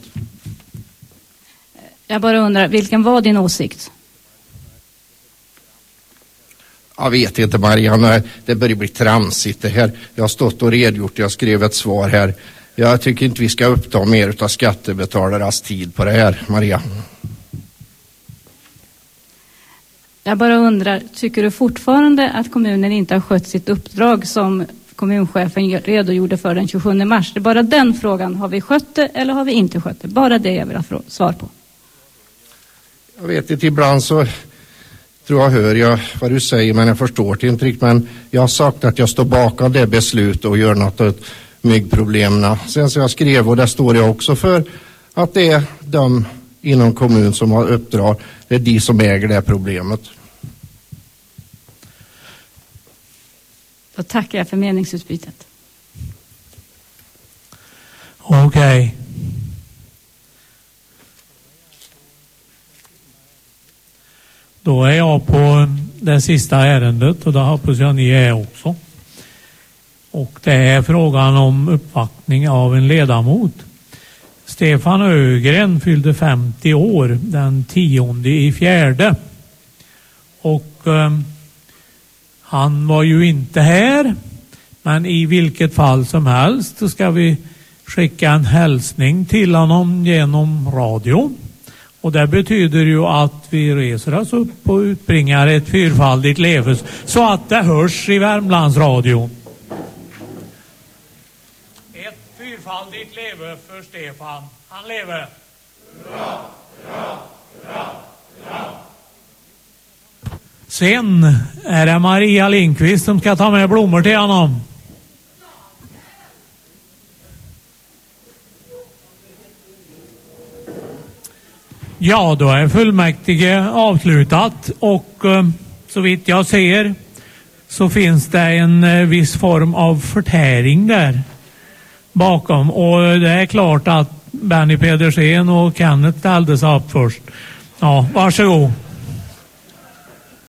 Jag bara undrar, vilken var din åsikt? Jag vet inte, Marianne, det börjar bli tramsigt det här. Jag har stått och redogjort, jag skrev ett svar här. Jag tycker inte vi ska uppta mer av skattebetalarnas tid på det här, Maria. Jag bara undrar, tycker du fortfarande att kommunen inte har skött sitt uppdrag som kommunchefen redogjorde för den tjugosjunde mars? Det är bara den frågan, har vi skött det eller har vi inte skött det? Bara det jag vill ha svar på. Jag vet inte, ibland så tror jag hör jag vad du säger, men jag förstår det inte riktigt. Men jag har sagt att jag står bakom det beslut och gör något åt myggproblemen. Sen så jag skrev, och där står jag också för, att det är de inom kommun som har uppdrag, det är de som äger det här problemet. Då tackar jag för meningsutbytet. Okej. Okay. Då är jag på det sista ärendet och det hoppas jag ni är också. Och det är frågan om uppvaktning av en ledamot. Stefan Ögren fyllde femtio år den tionde i fjärde. Och eh, han var ju inte här. Men i vilket fall som helst så ska vi skicka en hälsning till honom genom radio. Och det betyder ju att vi reser oss upp och utbringar ett fyrfaldigt leves så att det hörs i Värmlands radio. Ett fyrfaldigt leve för Stefan. Han lever. Bra, bra, bra, bra. Sen är det Maria Lindqvist som ska ta med blommor till honom. Ja, då är fullmäktige avslutat och eh, så vitt jag ser så finns det en eh, viss form av förtäring där bakom. Och det är klart att Benny Pedersen och Kenneth ställde sig upp först. Ja, varsågod.